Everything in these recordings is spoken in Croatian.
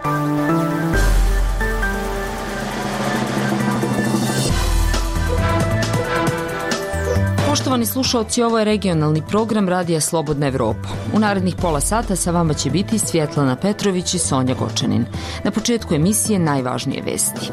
Poštovani slušalci, ovo je regionalni program Radija Slobodna Evropa. U narednih pola sata sa vama će biti Svjetlana Petrović i Sonja Gočanin. Na početku emisije najvažnije vesti.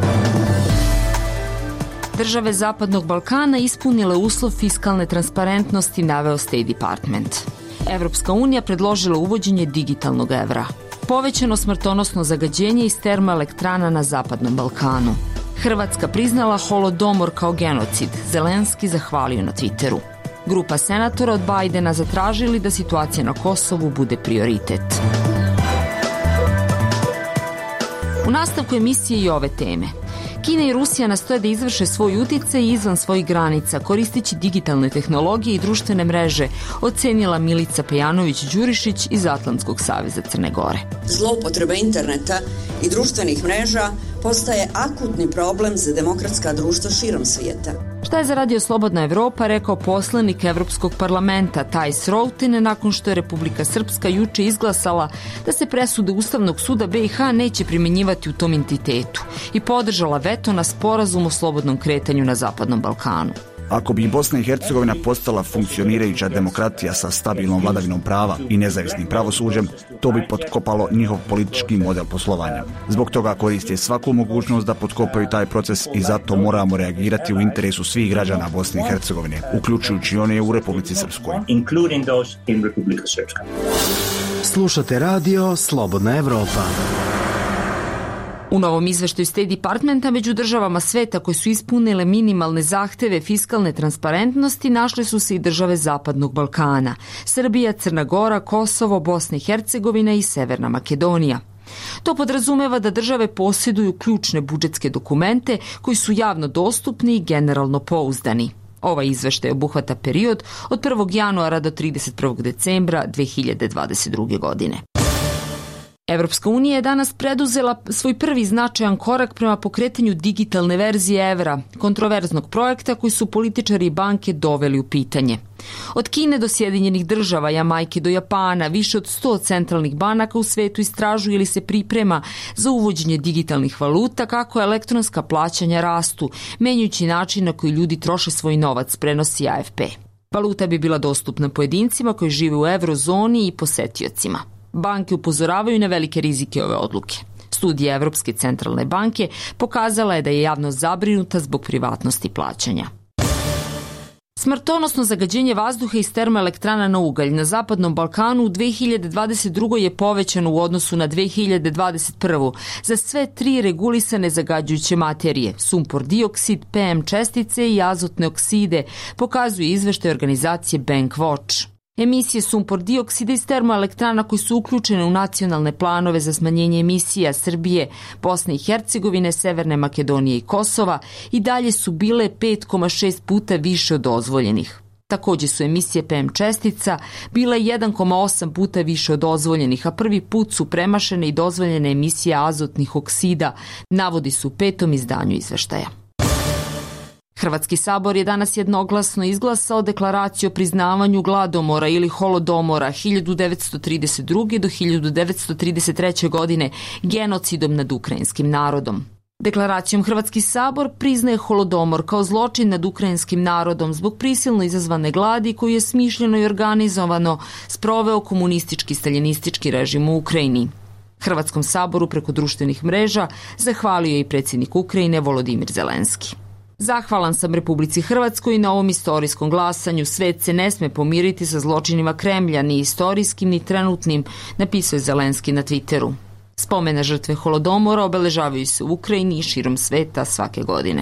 Države Zapadnog Balkana ispunile uslov fiskalne transparentnosti, naveo State Department. Evropska unija predložila uvođenje digitalnog evra. Povećano smrtonosno zagađenje iz termoelektrana na Zapadnom Balkanu. Hrvatska priznala Holodomor kao genocid, Zelenski zahvalio na Twitteru. Grupa senatora od Bajdena zatražili da situacija na Kosovu bude prioritet. U nastavku emisije i ove teme. Kina i Rusija nastoje da izvrše svoj uticaj izvan svojih granica, koristeći digitalne tehnologije i društvene mreže, ocenila Milica Pejanović-Đurišić iz Atlantskog saveza Crne Gore. Zloupotreba interneta i društvenih mreža postaje akutni problem za demokratska društva širom svijeta. Šta je za Radio Slobodna Evropa rekao poslanik Evropskog parlamenta Thijs Routine nakon što je Republika Srpska juče izglasala da se presude Ustavnog suda BiH neće primjenjivati u tom entitetu i podržala veto na sporazum o slobodnom kretanju na Zapadnom Balkanu. Ako bi Bosna i Hercegovina postala funkcionirajuća demokratija sa stabilnom vladavinom prava i nezavisnim pravosuđem, to bi potkopalo njihov politički model poslovanja. Zbog toga koriste svaku mogućnost da potkopaju taj proces i zato moramo reagirati u interesu svih građana Bosne i Hercegovine, uključujući one u Republici Srpskoj. Slušate radio Slobodna Evropa. U novom izveštaju State Departmenta među državama sveta koje su ispunile minimalne zahteve fiskalne transparentnosti našle su se i države Zapadnog Balkana, Srbija, Crna Gora, Kosovo, Bosna i Hercegovina i Severna Makedonija. To podrazumeva da države posjeduju ključne budžetske dokumente koji su javno dostupni i generalno pouzdani. Ovaj izveštaj obuhvata period od 1. januara do 31. decembra 2022. godine. Evropska unija je danas preduzela svoj prvi značajan korak prema pokretanju digitalne verzije evra, kontroverznog projekta koji su političari i banke doveli u pitanje. Od Kine do Sjedinjenih država, Jamajke do Japana, više od 100 centralnih banaka u svetu istražuje ili se priprema za uvođenje digitalnih valuta kako elektronska plaćanja rastu, menjajući način na koji ljudi troše svoj novac, prenosi AFP. Valuta bi bila dostupna pojedincima koji žive u eurozoni i posetiocima. Banke upozoravaju na velike rizike ove odluke. Studija Evropske centralne banke pokazala je da je javnost zabrinuta zbog privatnosti plaćanja. Smrtonosno zagađenje vazduha iz termoelektrana na ugalj na Zapadnom Balkanu u 2022. je povećano u odnosu na 2021. za sve tri regulisane zagađujuće materije, sumpor dioksid, PM čestice i azotne okside, pokazuje izveštaj organizacije Bankwatch. Emisije sumpor dioksida iz termoelektrana koji su uključene u nacionalne planove za smanjenje emisija Srbije, Bosne i Hercegovine, Severne Makedonije i Kosova i dalje su bile 5,6 puta više od dozvoljenih. Također su emisije PM čestica bile 1,8 puta više od dozvoljenih, a prvi put su premašene i dozvoljene emisije azotnih oksida, navodi se u 5. izdanju izveštaja. Hrvatski sabor je danas jednoglasno izglasao deklaraciju o priznavanju gladomora ili holodomora 1932. do 1933. godine genocidom nad ukrajinskim narodom. Deklaracijom Hrvatski sabor priznaje holodomor kao zločin nad ukrajinskim narodom zbog prisilno izazvane gladi koju je smišljeno i organizovano sproveo komunistički staljinistički režim u Ukrajini. Hrvatskom saboru preko društvenih mreža zahvalio je i predsjednik Ukrajine Volodimir Zelenski. Zahvalan sam Republici Hrvatskoj na ovom istorijskom glasanju. Svet se ne sme pomiriti sa zločinima Kremlja, ni istorijskim, ni trenutnim, napisao je Zelenski na Twitteru. Spomena žrtve holodomora obeležavaju se u Ukrajini i širom sveta svake godine.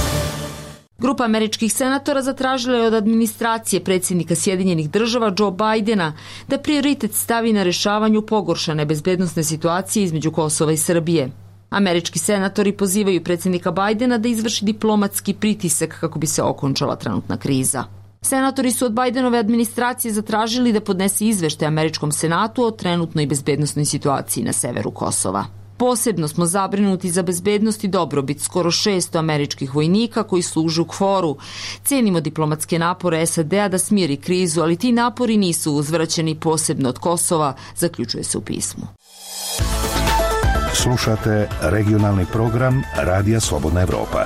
Grupa američkih senatora zatražila je od administracije predsjednika Sjedinjenih država Joe Bidena da prioritet stavi na rješavanju pogoršane bezbednosne situacije između Kosova i Srbije. Američki senatori pozivaju predsjednika Bidena da izvrši diplomatski pritisak kako bi se okončala trenutna kriza. Senatori su od Bidenove administracije zatražili da podnese izveštaj Američkom senatu o trenutnoj bezbednosnoj situaciji na severu Kosova. Posebno smo zabrinuti za bezbednost i dobrobit skoro 600 američkih vojnika koji služe u KFOR-u. Cenimo diplomatske napore SAD-a da smiri krizu, ali ti napori nisu uzvraćeni posebno od Kosova, zaključuje se u pismu. Slušate regionalni program Radija Slobodna Evropa.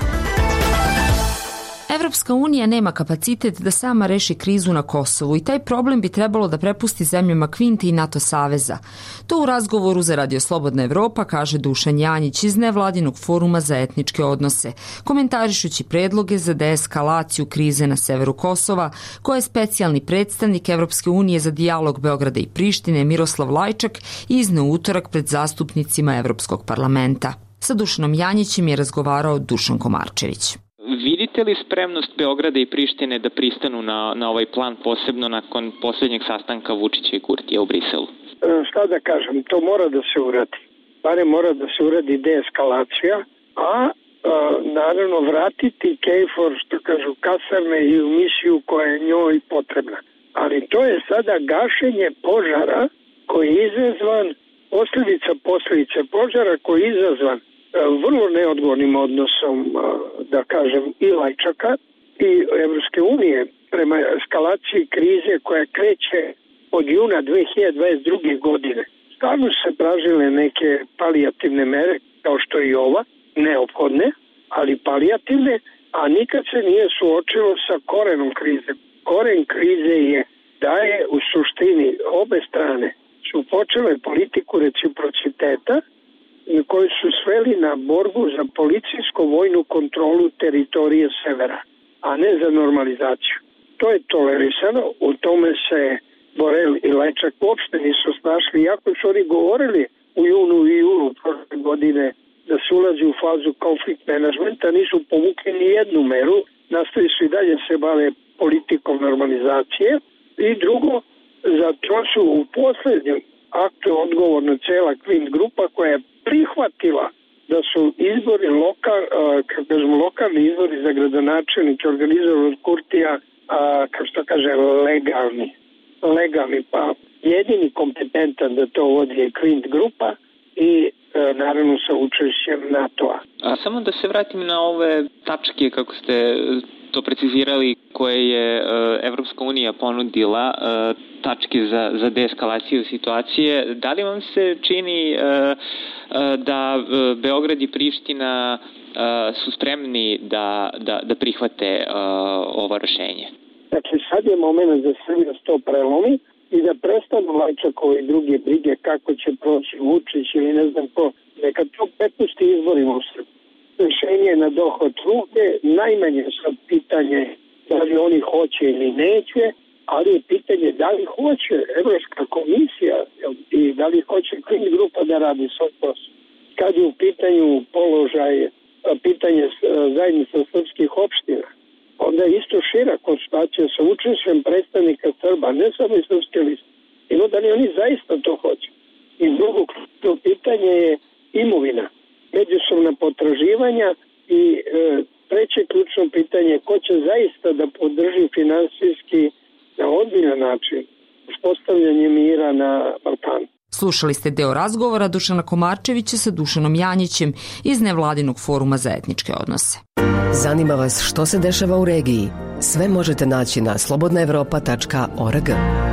Evropska unija nema kapacitet da sama reši krizu na Kosovu i taj problem bi trebalo da prepusti zemljama Kvinte i NATO saveza. To u razgovoru za Radio Slobodna Evropa kaže Dušan Janjić iz nevladinog foruma za etničke odnose, komentarišući predloge za deeskalaciju krize na severu Kosova, koje je specijalni predstavnik Evropske unije za dijalog Beograda i Prištine Miroslav Lajčak izneo utorak pred zastupnicima Evropskog parlamenta. Sa Dušanom Janjićem je razgovarao Dušan Komarčević. Vidite li spremnost Beograda i Prištine da pristanu na ovaj plan, posebno nakon posljednjeg sastanka Vučića i Kurtija u Briselu? Šta da kažem, to mora da se uradi. Bare mora da se uradi deeskalacija, a naravno vratiti KFOR, što kažu, kasarne i u misiju koja je njoj potrebna. Ali to je sada gašenje požara koji je izazvan, posljedice požara koji je izazvan vrlo neodgovornim odnosom, da kažem, i Lajčaka i Evropske unije prema eskalaciji krize koja kreće od juna 2022. godine. Stalno se tražile neke palijativne mere, kao što je i ova, neophodne, ali palijativne, a nikad se nije suočilo sa korenom krize. Koren krize je da je u suštini obe strane su počele politiku reciprociteta koji su sveli na borbu za policijsko-vojnu kontrolu teritorije severa, a ne za normalizaciju. To je tolerisano, u tome se Borel i Lajčak uopšte nisu snašli, iako su oni govorili u junu i julu prošle godine da se ulazi u fazu konflikt menadžmenta, nisu povukli ni jednu meru, nastavi su i dalje se bave politikom normalizacije. I drugo, zato su u posljednjem aktu odgovorna cela Kvint grupa koja je prihvatila da su izbori lokalni izbori za gradonačelnike organizovani od Kurtija, kao što kaže, legalni, pa jedini kompetentan da to vodi je Kvint grupa i naravno sa učešćem NATO-a. Samo da se vratim na ove tačke, kako ste to precizirali, koje je Evropska unija ponudila, tačke za deeskalaciju situacije. Da li vam se čini da Beograd i Priština su spremni da prihvate ovo rešenje? Znači, sad je moment da Srbija to prelomi i da prestanu Lajčakove i druge brige kako će proći Vučić ili ne znam ko. Neka to prepusti izborima u Srbiji. Rešenje na dohod ruke, najmanje sad pitanje da li oni hoće ili neće, ali je pitanje da li hoće Evropska komisija i da li hoće Kvint grupa da radi svoj posao. Kad je u pitanju pitanje zajednica srpskih opština, onda je isto šira konstatacija sa učešćem predstavnika Srba, ne samo iz srpske liste. I da li oni zaista to hoće. I drugo pitanje je imovina, međusobna potraživanja i treće ključno pitanje ko će zaista da podrži finansijski na ozbiljan način uspostavljanje mira na Balkanu. Slušali ste deo razgovora Dušana Komarčevića sa Dušanom Janjićem iz nevladinog foruma za etničke odnose. Zanima vas što se dešava u regiji? Sve možete naći na slobodnaevropa.org.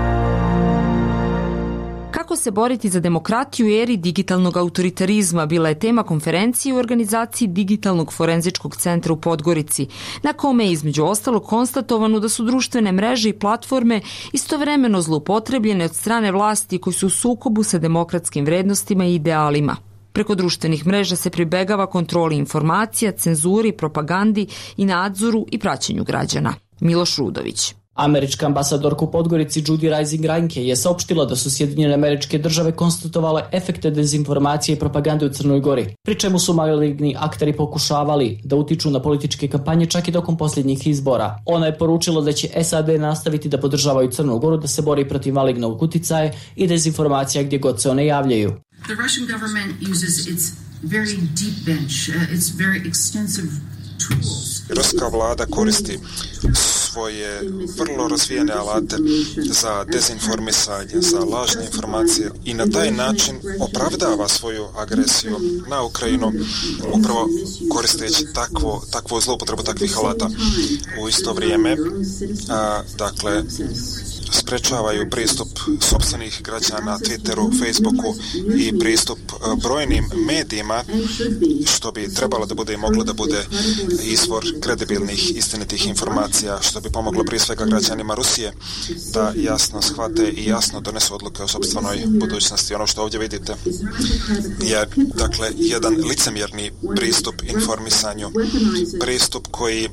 Kako se boriti za demokratiju u eri digitalnog autoritarizma bila je tema konferencije u organizaciji Digitalnog forenzičkog centra u Podgorici, na kome je između ostalog konstatovano da su društvene mreže i platforme istovremeno zloupotrebljene od strane vlasti koji su u sukobu sa demokratskim vrednostima i idealima. Preko društvenih mreža se pribegava kontroli informacija, cenzuri, propagandi i nadzoru i praćenju građana. Miloš Rudović. Američka ambasadorka u Podgorici Judy Rising Reinke je saopštila da su Sjedinjene Američke Države konstatovale efekte dezinformacije i propagande u Crnoj Gori, pri čemu su maligni akteri pokušavali da utiču na političke kampanje čak i tokom posljednjih izbora. Ona je poručila da će SAD nastaviti da podržavaju Crnu Goru da se bori protiv malignog uticaja i dezinformacija gdje god se one javljaju. The Russian government uses its very deep bench, its very extensive tools. Ruska vlada koristi svoje vrlo razvijene alate za dezinformisanje, za lažne informacije i na taj način opravdava svoju agresiju na Ukrajinu upravo koristeći takvu zloupotrebu takvih alata. U isto vrijeme, sprečavaju pristup sopstvenih građana Twitteru, Facebooku i pristup brojnim medijima, što bi trebalo da bude i moglo da bude izvor kredibilnih, istinitih informacija, što bi pomoglo prije svega građanima Rusije da jasno shvate i jasno donesu odluke o sopstvenoj budućnosti. Ono što ovdje vidite je, dakle, jedan licemjerni pristup informisanju, pristup koji,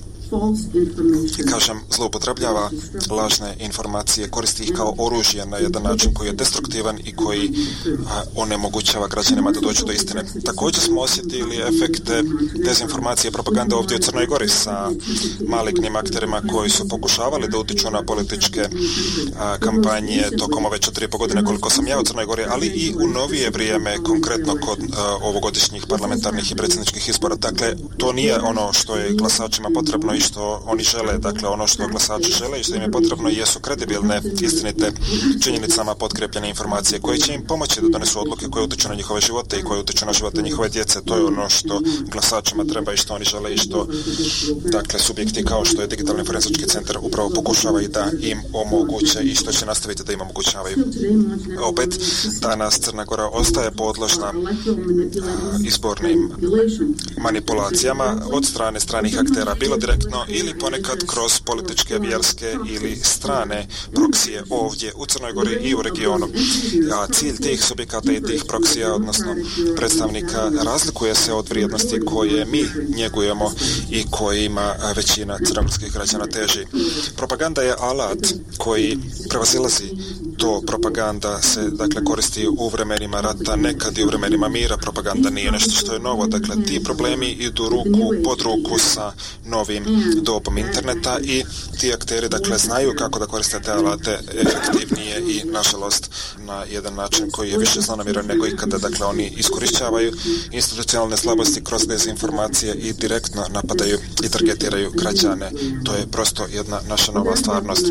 kažem, zloupotrebljava lažne informacije, koristi ih kao oružje na jedan način koji je destruktivan i koji onemogućava građanima da dođu do istine. Također smo osjetili efekte dezinformacije i propagande ovdje u Crnoj Gori sa malignim akterima koji su pokušavali da utiču na političke kampanje tokom ove 4,5 godine koliko sam ja u Crnoj Gori, ali i u novije vrijeme, konkretno kod ovogodišnjih parlamentarnih i predsjedničkih izbora. Dakle, to nije ono što je glasačima potrebno i što oni žele. Dakle, ono što glasači žele i što im je potrebno jesu kredibilne, istinite, činjenicama potkrepljene informacije koje će im pomoći da donesu odluke koje utiču na njihove živote i koje utiču na živote njihove djece. To je ono što glasačima treba i što oni žele i što, dakle, subjekti kao što je Digitalni forenzički centar upravo pokušava i da im omoguće i što će nastaviti da im omogućavaju. Opet, danas Crna Gora ostaje podložna izbornim manipulacijama od strane stranih aktera, bilo direktno ili ponekad kroz političke, vjerske ili strane proksije ovdje u Crnoj Gori i u regionu. A cilj tih subjekata i tih proksija, odnosno predstavnika, razlikuje se od vrijednosti koje mi njegujemo i kojima većina crnogorskih građana teži. Propaganda je alat koji prevazilazi to. Propaganda se, dakle, koristi u vremenima rata, nekad i u vremenima mira. Propaganda nije nešto što je novo. Dakle, ti problemi idu ruku pod ruku sa novim dobom interneta i ti akteri, dakle, znaju kako da koriste te alate efektivnije i, nažalost, na jedan način koji je više zlonamjeran nego ikada. Dakle, oni iskorišćavaju institucionalne slabosti kroz dezinformacije i direktno napadaju i targetiraju građane. To je prosto jedna naša nova stvarnost.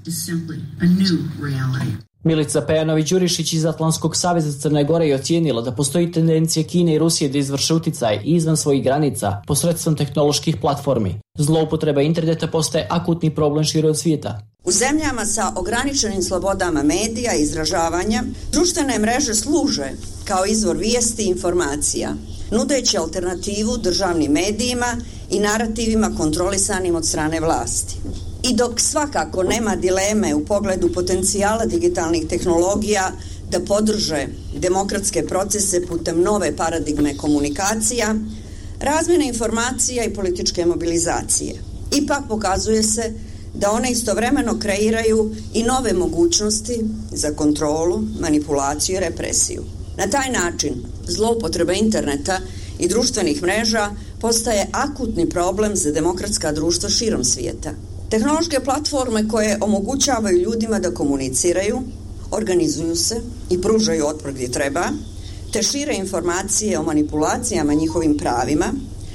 Milica Pejanović-Đurišić iz Atlantskog saveza Crne Gore je ocijenila da postoji tendencija Kine i Rusije da izvrše uticaj izvan svojih granica posredstvom tehnoloških platformi. Zloupotreba interneta postaje akutni problem širom svijeta. U zemljama sa ograničenim slobodama medija i izražavanja, društvene mreže služe kao izvor vijesti i informacija, nudeći alternativu državnim medijima i narativima kontrolisanim od strane vlasti. I dok svakako nema dileme u pogledu potencijala digitalnih tehnologija da podrže demokratske procese putem nove paradigme komunikacija, razmjene informacija i političke mobilizacije, ipak pokazuje se da one istovremeno kreiraju i nove mogućnosti za kontrolu, manipulaciju i represiju. Na taj način zloupotreba interneta i društvenih mreža postaje akutni problem za demokratska društva širom svijeta. Tehnološke platforme koje omogućavaju ljudima da komuniciraju, organizuju se i pružaju otpor gdje treba, te šire informacije o manipulacijama njihovim pravima,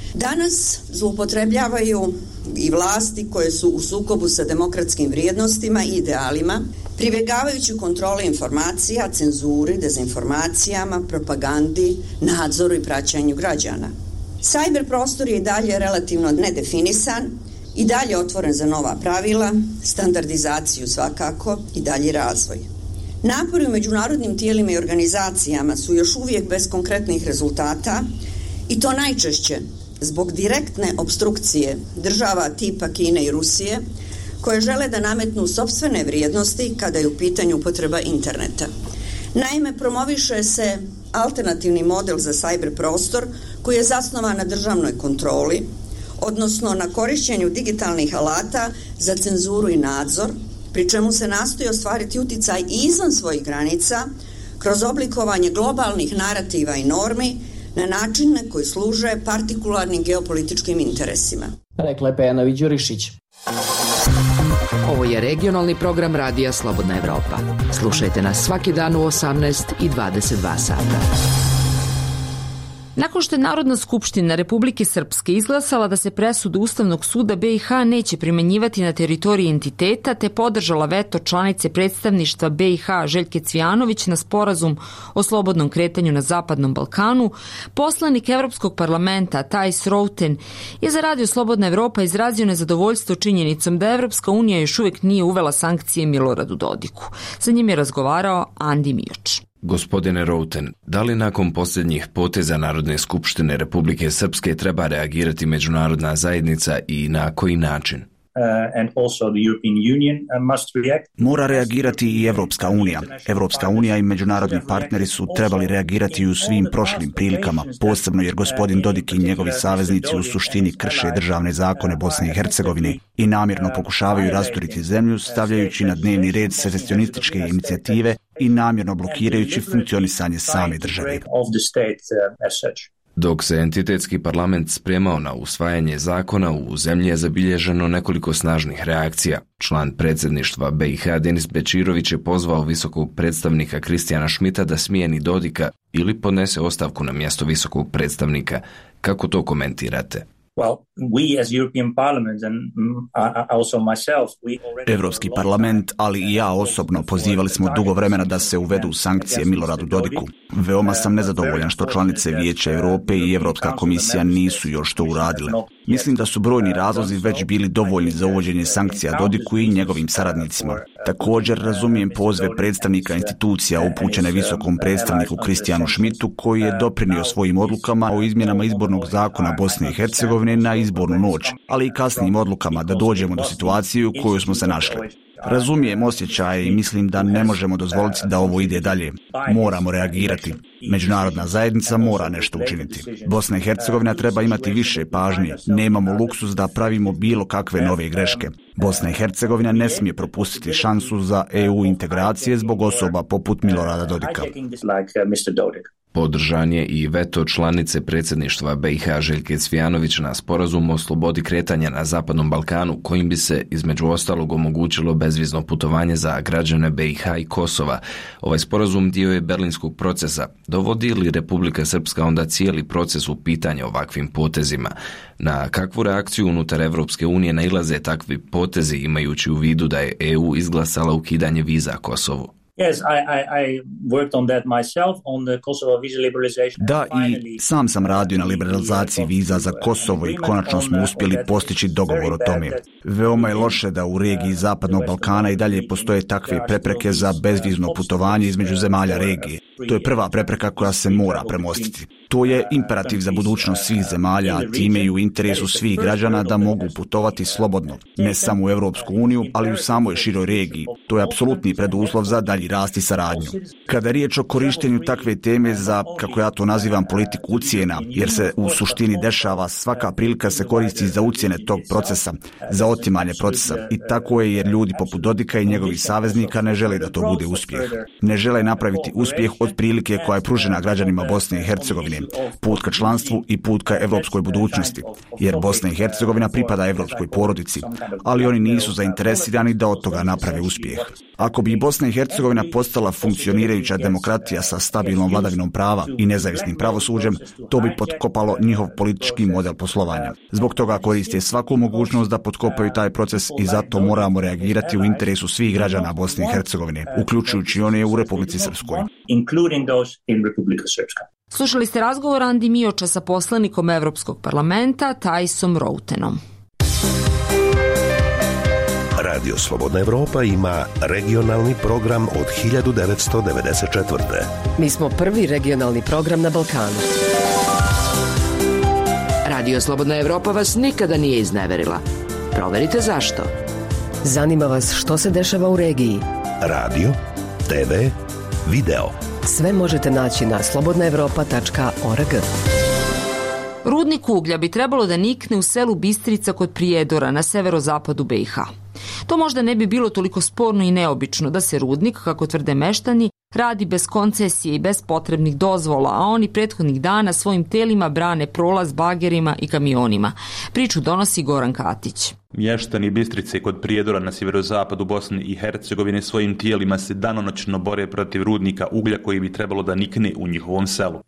danas zloupotrebljavaju i vlasti koje su u sukobu sa demokratskim vrijednostima i idealima, pribjegavajući kontrole informacija, cenzuri, dezinformacijama, propagandi, nadzoru i praćenju građana. Cyber prostor je i dalje relativno nedefinisan, i dalje otvoren za nova pravila, standardizaciju svakako i dalji razvoj. Napori u međunarodnim tijelima i organizacijama su još uvijek bez konkretnih rezultata i to najčešće zbog direktne opstrukcije država tipa Kine i Rusije koje žele da nametnu sopstvene vrijednosti kada je u pitanju upotreba interneta. Naime, promoviše se alternativni model za cyber prostor koji je zasnovan na državnoj kontroli, odnosno na korišćenju digitalnih alata za cenzuru i nadzor, pri čemu se nastoji ostvariti uticaj izvan svojih granica kroz oblikovanje globalnih narativa i normi na načine koji služe partikularnim geopolitičkim interesima. Rekla je Pejanović-Đurišić. Ovo je regionalni program Radija Slobodna Evropa. Slušajte nas svaki dan u 18 i 22 sata. Nakon što je Narodna skupština Republike Srpske izglasala da se presuda Ustavnog suda BiH neće primenjivati na teritoriji entiteta, te podržala veto članice predstavništva BiH Željke Cvijanović na sporazum o slobodnom kretanju na Zapadnom Balkanu, poslanik Evropskog parlamenta Thijs Routen je za Radio Slobodna Evropa izrazio nezadovoljstvo činjenicom da Evropska unija još uvijek nije uvela sankcije Miloradu Dodiku. Sa njim je razgovarao Andi Mioč. Gospodine Routen, da li nakon posljednjih poteza Narodne skupštine Republike Srpske treba reagirati međunarodna zajednica i na koji način? Mora reagirati i Evropska unija. Evropska unija i međunarodni partneri su trebali reagirati u svim prošlim prilikama, posebno jer gospodin Dodik i njegovi saveznici u suštini krše državne zakone Bosne i Hercegovine i namjerno pokušavaju rasturiti zemlju, stavljajući na dnevni red secesionističke inicijative i namjerno blokirajući funkcionisanje same države. Dok se entitetski parlament spremao na usvajanje zakona, u zemlji je zabilježeno nekoliko snažnih reakcija. Član predsjedništva BiH Denis Bečirović je pozvao visokog predstavnika Kristijana Šmita da smijeni Dodika ili podnese ostavku na mjesto visokog predstavnika. Kako to komentirate? Evropski parlament, ali i ja osobno pozivali smo dugo vremena da se uvedu sankcije Miloradu Dodiku. Veoma sam nezadovoljan što članice Vijeća Europe i Evropska komisija nisu još to uradile. Mislim da su brojni razlozi već bili dovoljni za uvođenje sankcija Dodiku i njegovim saradnicima. Također razumijem pozve predstavnika institucija upućene visokom predstavniku Kristijanu Šmitu, koji je doprinio svojim odlukama o izmjenama izbornog zakona Bosne i Hercegovine na izbornu noć, ali i kasnijim odlukama da dođemo do situacije u kojoj smo se našli. Razumijem osjećaje i mislim da ne možemo dozvoliti da ovo ide dalje. Moramo reagirati. Međunarodna zajednica mora nešto učiniti. Bosna i Hercegovina treba imati više pažnje. Nemamo luksuz da pravimo bilo kakve nove greške. Bosna i Hercegovina ne smije propustiti šansu za EU integracije zbog osoba poput Milorada Dodika. Podržan je i veto članice predsjedništva BiH Željke Cvijanović na sporazum o slobodi kretanja na Zapadnom Balkanu, kojim bi se između ostalog omogućilo bezvizno putovanje za građane BiH i Kosova. Ovaj sporazum dio je berlinskog procesa. Dovodi li Republika Srpska onda cijeli proces u pitanje ovakvim potezima? Na kakvu reakciju unutar Evropske unije nailaze takvi potezi, imajući u vidu da je EU izglasala ukidanje viza Kosovu? Da, i sam sam radio na liberalizaciji viza za Kosovo i konačno smo uspjeli postići dogovor o tome. Veoma je loše da u regiji Zapadnog Balkana i dalje postoje takve prepreke za bezvizno putovanje između zemalja regije. To je prva prepreka koja se mora premostiti. To je imperativ za budućnost svih zemalja, a time i u interesu svih građana da mogu putovati slobodno, ne samo u Europsku uniju, ali i u samoj široj regiji. To je apsolutni preduslov za dalji rast i saradnju. Kada je riječ o korištenju takve teme za, kako ja to nazivam, politiku ucjena, jer se u suštini dešava, svaka prilika se koristi za ucjene tog procesa, za otimanje procesa. I tako je jer ljudi poput Dodika i njegovih saveznika ne žele da to bude uspjeh. Ne žele napraviti uspjeh od prilike koja je pružena građanima Bosne i Hercegovine, put ka članstvu i put ka evropskoj budućnosti, jer Bosna i Hercegovina pripada evropskoj porodici, ali oni nisu zainteresirani da od toga naprave uspjeh. Ako bi Bosna i Hercegovina postala funkcionirajuća demokratija sa stabilnom vladavinom prava i nezavisnim pravosuđem, to bi potkopalo njihov politički model poslovanja. Zbog toga koriste svaku mogućnost da potkopaju taj proces i zato moramo reagirati u interesu svih građana Bosne i Hercegovine, uključujući one u Republici Srpskoj. Slušali ste razgovor Andi Mioča sa poslanikom Evropskog parlamenta Thijsom Routenom. Radio Slobodna Evropa ima regionalni program od 1994. Mi smo prvi regionalni program na Balkanu. Radio Slobodna Evropa vas nikada nije izneverila. Proverite zašto. Zanima vas što se dešava u regiji. Radio, TV, video. Sve možete naći na slobodnaevropa.org. Rudnik uglja bi trebalo da nikne u selu Bistrica kod Prijedora na severozapadu BiH. To možda ne bi bilo toliko sporno i neobično da se rudnik, kako tvrde meštani, radi bez koncesije i bez potrebnih dozvola, a oni prethodnih dana svojim telima brane prolaz bagerima i kamionima. Priču donosi Goran Katić. Mještani Bistrice kod Prijedora na sjeverozapadu Bosne i Hercegovine svojim tijelima se danonoćno bore protiv rudnika uglja koji bi trebalo da nikne u njihovom selu.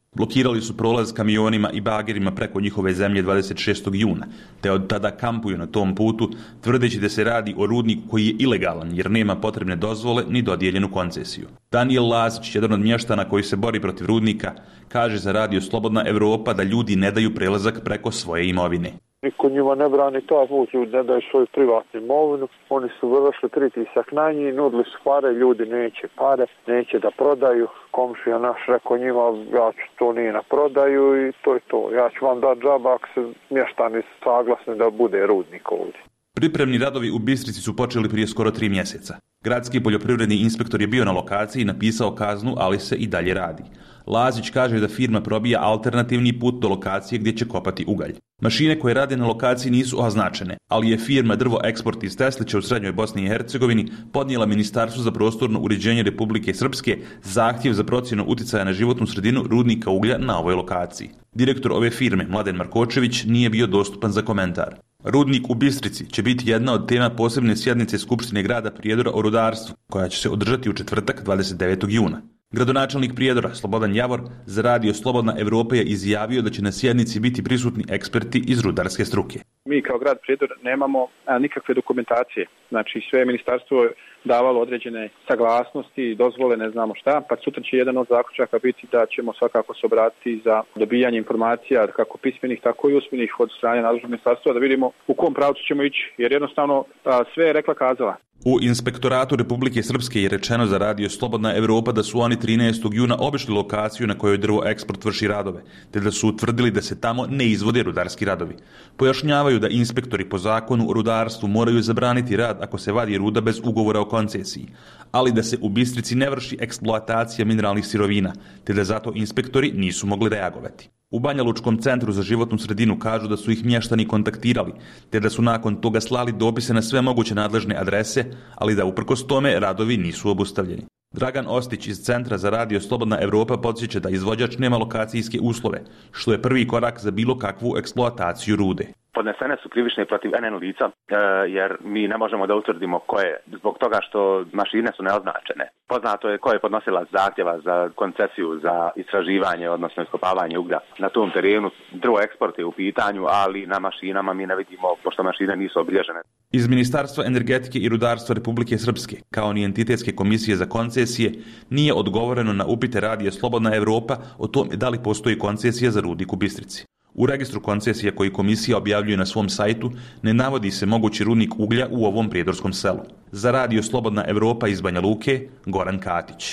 Blokirali su prolaz kamionima i bagerima preko njihove zemlje 26. juna, te od tada kampuju na tom putu, tvrdeći da se radi o rudniku koji je ilegalan jer nema potrebne dozvole ni dodijeljenu koncesiju. Daniel Lazić, jedan od mještana koji se bori protiv rudnika, kaže za radio Slobodna Evropa da ljudi ne daju prelazak preko svoje imovine. Niko njima ne brani taj put, ljudi ne daju svoju privatnu imovinu, oni su vršili pritisak na njih, nudili su pare, ljudi neće pare, neće da prodaju, komšija naš rekao njima, ja ću to nije na prodaju i to je to, ja ću vam dati džaba ako se mještani saglasni da bude rudnik ovdje. Pripremni radovi u Bistrici su počeli prije skoro 3 mjeseca. Gradski poljoprivredni inspektor je bio na lokaciji i napisao kaznu, ali se i dalje radi. Lazić kaže da firma probija alternativni put do lokacije gdje će kopati ugalj. Mašine koje rade na lokaciji nisu označene, ali je firma Drvo Eksport iz Teslića u srednjoj Bosni i Hercegovini podnijela Ministarstvu za prostorno uređenje Republike Srpske zahtjev za procjenu uticaja na životnu sredinu rudnika uglja na ovoj lokaciji. Direktor ove firme, Mladen Markočević, nije bio dostupan za komentar. Rudnik u Bistrici će biti jedna od tema posebne sjednice Skupštine grada Prijedora o rudarstvu, koja će se održati u četvrtak 29. juna. Gradonačelnik Prijedora, Slobodan Javor, za radio Slobodna Evropa je izjavio da će na sjednici biti prisutni eksperti iz rudarske struke. Mi kao grad Prijedor nemamo nikakve dokumentacije. Znači sve ministarstvo je davalo određene saglasnosti, dozvole, ne znamo šta, pa sutra će jedan od zaključaka biti da ćemo svakako se obratiti za dobijanje informacija kako pismenih, tako i usmenih od strane nadležnog ministarstva da vidimo u kom pravcu ćemo ići, jer jednostavno sve je rekla kazala. U Inspektoratu Republike Srpske je rečeno za radio Slobodna Evropa da su oni 13. juna obišli lokaciju na kojoj Drvo Eksport vrši radove, te da su utvrdili da se tamo ne izvode rudarski radovi. Pojašnjavaju da inspektori po zakonu o rudarstvu moraju zabraniti rad ako se vadi ruda bez ugovora o koncesiji, ali da se u Bistrici ne vrši eksploatacija mineralnih sirovina, te da zato inspektori nisu mogli reagovati. U Banja Lučkom centru za životnu sredinu kažu da su ih mještani kontaktirali, te da su nakon toga slali dopise na sve moguće nadležne adrese, ali da uprkos tome radovi nisu obustavljeni. Dragan Ostić iz Centra za radio Slobodna Evropa podsjeća da izvođač nema lokacijske uslove, što je prvi korak za bilo kakvu eksploataciju rude. Podnesene su krivične protiv NN lica, jer mi ne možemo da utvrdimo ko je, zbog toga što mašine su neoznačene. Poznato je ko je podnosilac zahtjeva za koncesiju za istraživanje, odnosno iskopavanje uglja na tom terenu. Drvo Eksport je u pitanju, ali na mašinama mi ne vidimo, pošto mašine nisu obilježene. Iz Ministarstva energetike i rudarstva Republike Srpske, kao ni entitetske komisije za koncesije, nije odgovoreno na upite radija Slobodna Evropa o tome da li postoji koncesija za rudnik u Bistrici. U registru koncesija koji komisija objavljuje na svom sajtu ne navodi se mogući rudnik uglja u ovom prijedorskom selu. Za radio Slobodna Evropa iz Banja Luke, Goran Katić.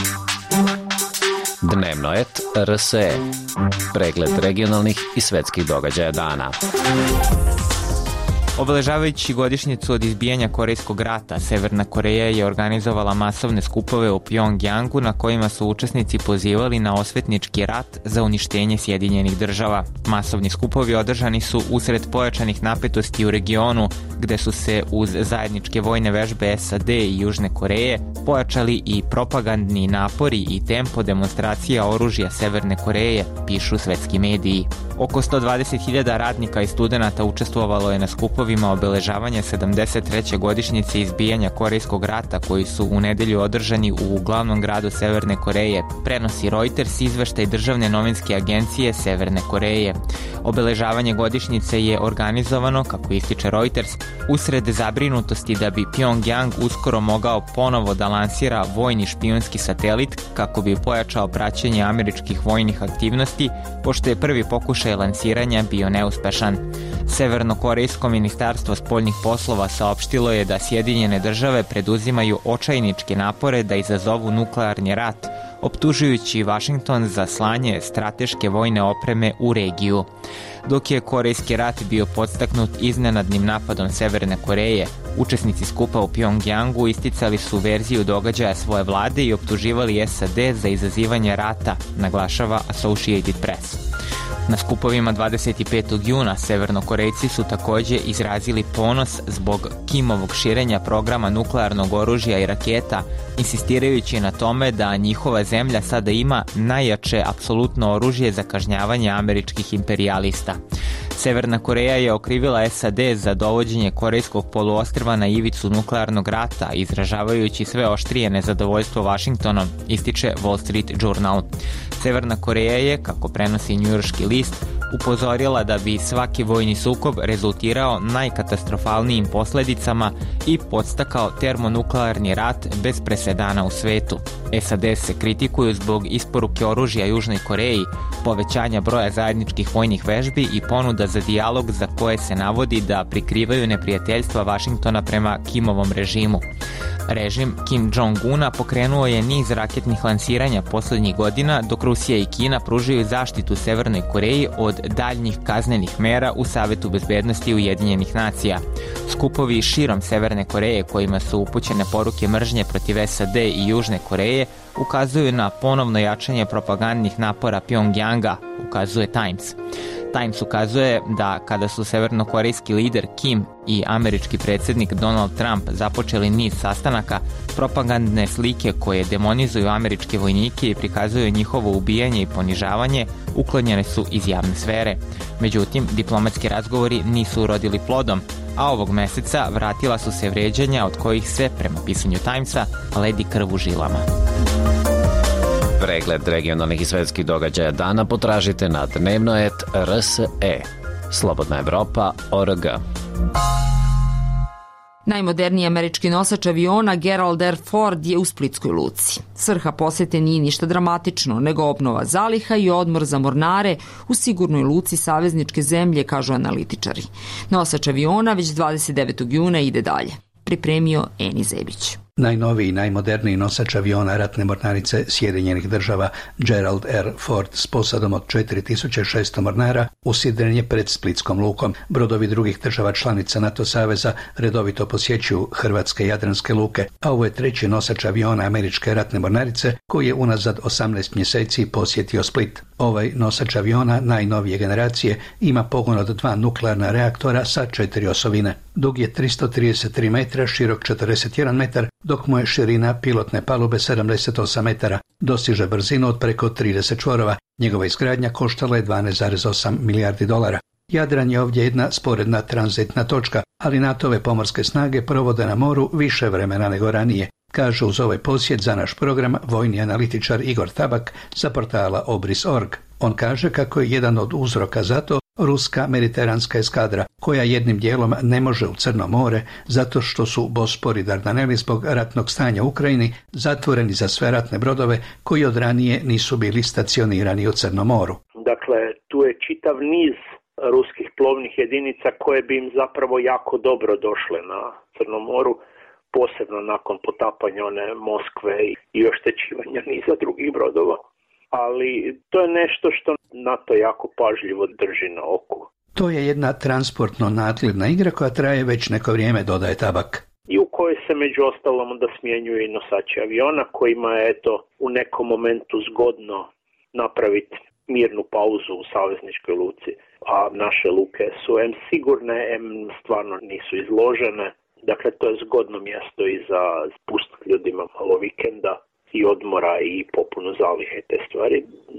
Dnevnoet RSE. Pregled regionalnih i svetskih događaja dana. Obeležavajući godišnjicu od izbijanja Korejskog rata, Severna Koreja je organizovala masovne skupove u Pjongjangu na kojima su učesnici pozivali na osvetnički rat za uništenje Sjedinjenih država. Masovni skupovi održani su usred pojačanih napetosti u regionu, gde su se uz zajedničke vojne vežbe SAD i Južne Koreje pojačali i propagandni napori i tempo demonstracija oružja Severne Koreje, pišu svetski mediji. Oko 120.000 radnika i studenata učestvovalo je na skupovima obeležavanja 73. godišnjice izbijanja Korejskog rata koji su u nedelju održani u glavnom gradu Severne Koreje, prenosi Reuters izveštaj državne novinske agencije Severne Koreje. Obeležavanje godišnjice je organizovano, kako ističe Reuters, usred zabrinutosti da bi Pjongjang uskoro mogao ponovo da lansira vojni špijunski satelit kako bi pojačao praćenje američkih vojnih aktivnosti, pošto je prvi pokušaj lansiranja bio neuspešan. Severnokorejsko ministarstvo spoljnih poslova saopštilo je da Sjedinjene države preduzimaju očajničke napore da izazovu nuklearni rat, optužujući Washington za slanje strateške vojne opreme u regiju. Dok je Korejski rat bio podstaknut iznenadnim napadom Severne Koreje, učesnici skupa u Pjongjangu isticali su verziju događaja svoje vlade i optuživali SAD za izazivanje rata, naglašava Associated Press. Na skupovima 25. juna Severnokorejci su također izrazili ponos zbog Kimovog širenja programa nuklearnog oružja i raketa, insistirajući na tome da njihova zemlja sada ima najjače apsolutno oružje za kažnjavanje američkih imperijalista. Severna Koreja je okrivila SAD za dovođenje korejskog poluostrva na ivicu nuklearnog rata, izražavajući sve oštrije nezadovoljstvo Vašingtonom, ističe Wall Street Journal. Severna Koreja je, kako prenosi njujorški list, upozorila da bi svaki vojni sukob rezultirao najkatastrofalnijim posledicama i podstakao termonuklearni rat bez presedana u svetu. SAD se kritikuju zbog isporuke oružja Južnoj Koreji, povećanja broja zajedničkih vojnih vežbi i ponuda za dijalog za koje se navodi da prikrivaju neprijateljstva Vašingtona prema Kimovom režimu. Režim Kim Jong-una pokrenuo je niz raketnih lansiranja poslednjih godina, dok Rusija i Kina pružaju zaštitu Severnoj Koreji od daljnjih kaznenih mera u Savetu bezbednosti Ujedinjenih nacija. Skupovi širom Severne Koreje kojima su upućene poruke mržnje protiv SAD i Južne Koreje ukazuju na ponovno jačanje propagandnih napora Pjongjanga, ukazuje Times. Times ukazuje da kada su severnokorejski lider Kim i američki predsjednik Donald Trump započeli niz sastanaka, propagandne slike koje demonizuju američke vojnike i prikazuju njihovo ubijanje i ponižavanje uklonjene su iz javne sfere. Međutim, diplomatski razgovori nisu urodili plodom, a ovog meseca vratila su se vređanja od kojih se, prema pisanju Timesa, ledi krv u žilama. Pregled regionalnih i svetskih događaja dana potražite na dnevnoet.rse. Slobodna Evropa.org. Najmoderniji američki nosač aviona Gerald R. Ford je u Splitskoj luci. Svrha posete nije ništa dramatično, nego obnova zaliha i odmor za mornare u sigurnoj luci savezničke zemlje, kažu analitičari. Nosač aviona već 29. juna ide dalje. Pripremio Eni Zebić. Najnoviji i najmoderniji nosač aviona ratne mornarice Sjedinjenih država Gerald R. Ford s posadom od 4600 mornara usidren je pred Splitskom lukom. Brodovi drugih država članica NATO saveza redovito posjećuju hrvatske jadranske luke, a ovo je treći nosač aviona američke ratne mornarice koji je unazad 18 mjeseci posjetio Split. Ovaj nosač aviona najnovije generacije ima pogon od 2 nuklearna reaktora sa 4 osovine. Dug je 333 metra, širok 41 metar, dok mu je širina pilotne palube 78 metara. Dosiže brzinu od preko 30 čvorova. Njegova izgradnja koštala je $12,8 milijardi. Jadran je ovdje jedna sporedna tranzitna točka, ali NATO-ve pomorske snage provode na moru više vremena nego ranije, kaže uz ovaj posjet za naš program vojni analitičar Igor Tabak sa portala Obris.org. On kaže kako je jedan od uzroka za to ruska mediteranska eskadra, koja jednim dijelom ne može u Crno more zato što su Bospor i Dardaneli zbog ratnog stanja u Ukrajini zatvoreni za sve ratne brodove koji od ranije nisu bili stacionirani u Crnom moru. Dakle, tu je čitav niz ruskih plovnih jedinica koje bi im zapravo jako dobro došle na Crnom moru, posebno nakon potapanja one Moskve i oštećivanja niza drugih brodova. Ali to je nešto što NATO jako pažljivo drži na oku. To je jedna transportno nadgledna igra koja traje već neko vrijeme, dodaje Tabak. I u kojoj se među ostalom onda smjenjuju i nosači aviona kojima je u nekom momentu zgodno napraviti mirnu pauzu u savezničkoj luci. A naše luke su sigurne, stvarno nisu izložene. Dakle, to je zgodno mjesto i za pustiti ljudima malo vikenda i odmora i popunu zalihe te stvari.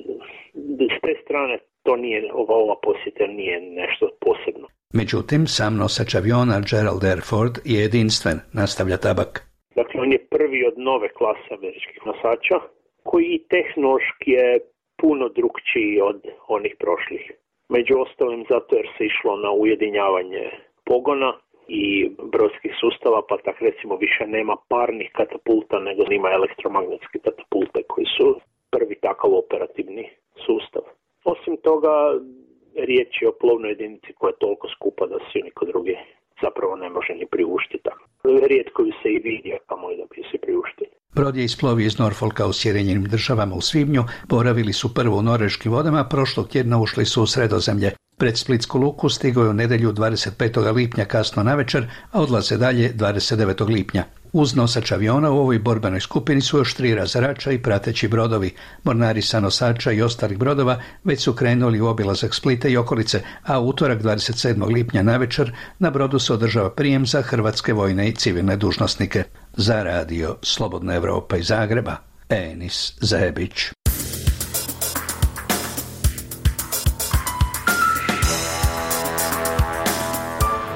S te strane to nije, ova posjeta nije nešto posebno. Međutim, sam nosač aviona Gerald R. Ford je jedinstven, nastavlja Tabak. Dakle, on je prvi od nove klase američkih nosača, koji tehnološki je puno drukčiji od onih prošlih. Među ostalim zato jer se išlo na ujedinjavanje pogona i brodskih sustava, pa tak recimo više nema parnih katapulta, nego ima elektromagnetske katapulte koji su prvi takav operativni sustav. Osim toga, riječ je o plovnoj jedinici koja je toliko skupa da se niko drugi zapravo ne može ni priuštiti. Rijetko ju se i vidi, a kamoli da bi se priuštili. Brod je isplovio iz Norfolka u Sjedinjenim državama u svibnju, boravili su prvo u norveškim vodama, prošlog tjedna ušli su u Sredozemlje. Pred Splitsku luku stigao je u nedjelju 25. lipnja kasno navečer, a odlaze dalje 29. lipnja. Uz nosač aviona u ovoj borbenoj skupini su još 3 razarača i prateći brodovi. Mornari sa nosača i ostalih brodova već su krenuli u obilazak Splita i okolice, a utorak 27. lipnja navečer na brodu se održava prijem za hrvatske vojne i civilne dužnosnike. Za radio Slobodna Evropa iz Zagreba, Enis Zebić.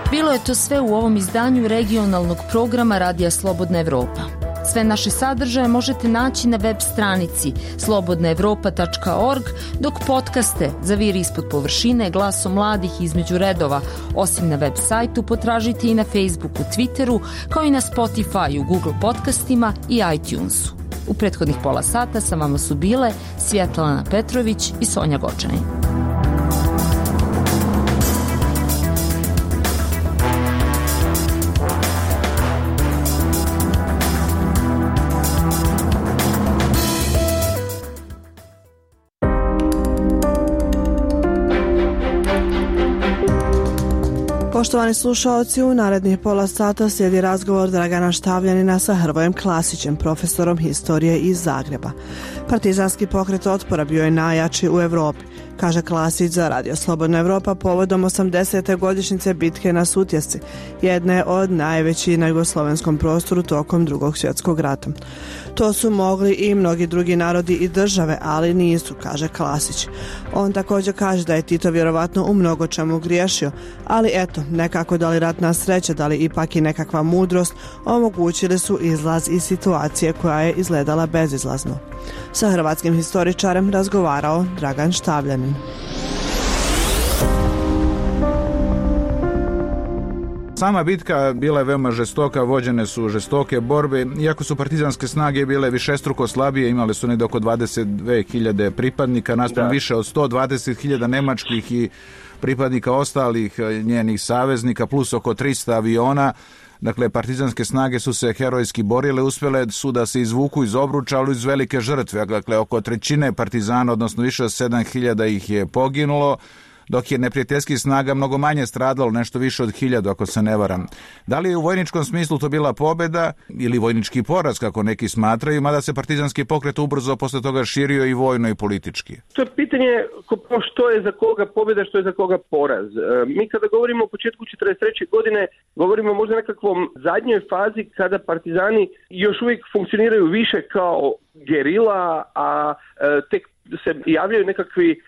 Bilo je to sve u ovom izdanju regionalnog programa Radija Slobodna Evropa. Sve naše sadržaje možete naći na web stranici slobodnaevropa.org, dok podcaste Zavir ispod površine, Glasom mladih između redova, osim na web sajtu, potražite i na Facebooku, Twitteru, kao i na Spotifyu, Google podcastima i iTunesu. U prethodnih pola sata sa vama su bile Svjetlana Petrović i Sonja Gočanin. Poštovani slušalci, u narednih pola sata slijedi razgovor Dragana Štavljanina sa Hrvojem Klasićem, profesorom historije iz Zagreba. Partizanski pokret otpora bio je najjači u Evropi, kaže Klasić za Radio Slobodna Evropa povodom 80. godišnjice bitke na Sutjesci, jedne od najvećih na jugoslovenskom prostoru tokom Drugog svjetskog rata. To su mogli i mnogi drugi narodi i države, ali nisu, kaže Klasić. On također kaže da je Tito vjerovatno u mnogo čemu griješio, ali eto, nekako da li ratna sreća, da li ipak i nekakva mudrost omogućili su izlaz iz situacije koja je izgledala bezizlazno. Sa hrvatskim historičarem razgovarao Dragan Štavljanin. Sama bitka bila je veoma žestoka, vođene su žestoke borbe, iako su partizanske snage bile višestruko slabije, imale su negdje oko 22.000 pripadnika, naspram više od 120.000 nemačkih i pripadnika ostalih njenih saveznika, plus oko 300 aviona. Dakle, partizanske snage su se herojski borile, uspjele su da se izvuku iz obruča, ali iz velike žrtve. Dakle, oko trećine partizana, odnosno više od 7.000 ih je poginulo, dok je neprijateljskih snaga mnogo manje stradalo, nešto više od 1.000, ako se ne varam. Da li je u vojničkom smislu to bila pobjeda ili vojnički poraz, kako neki smatraju, mada se partizanski pokret ubrzo posle toga širio i vojno i politički? To je pitanje što je za koga pobjeda, što je za koga poraz. Mi kada govorimo o početku 1943. godine, govorimo možda nekakvom zadnjoj fazi kada partizani još uvijek funkcioniraju više kao gerila, a tek se javljaju nekakvi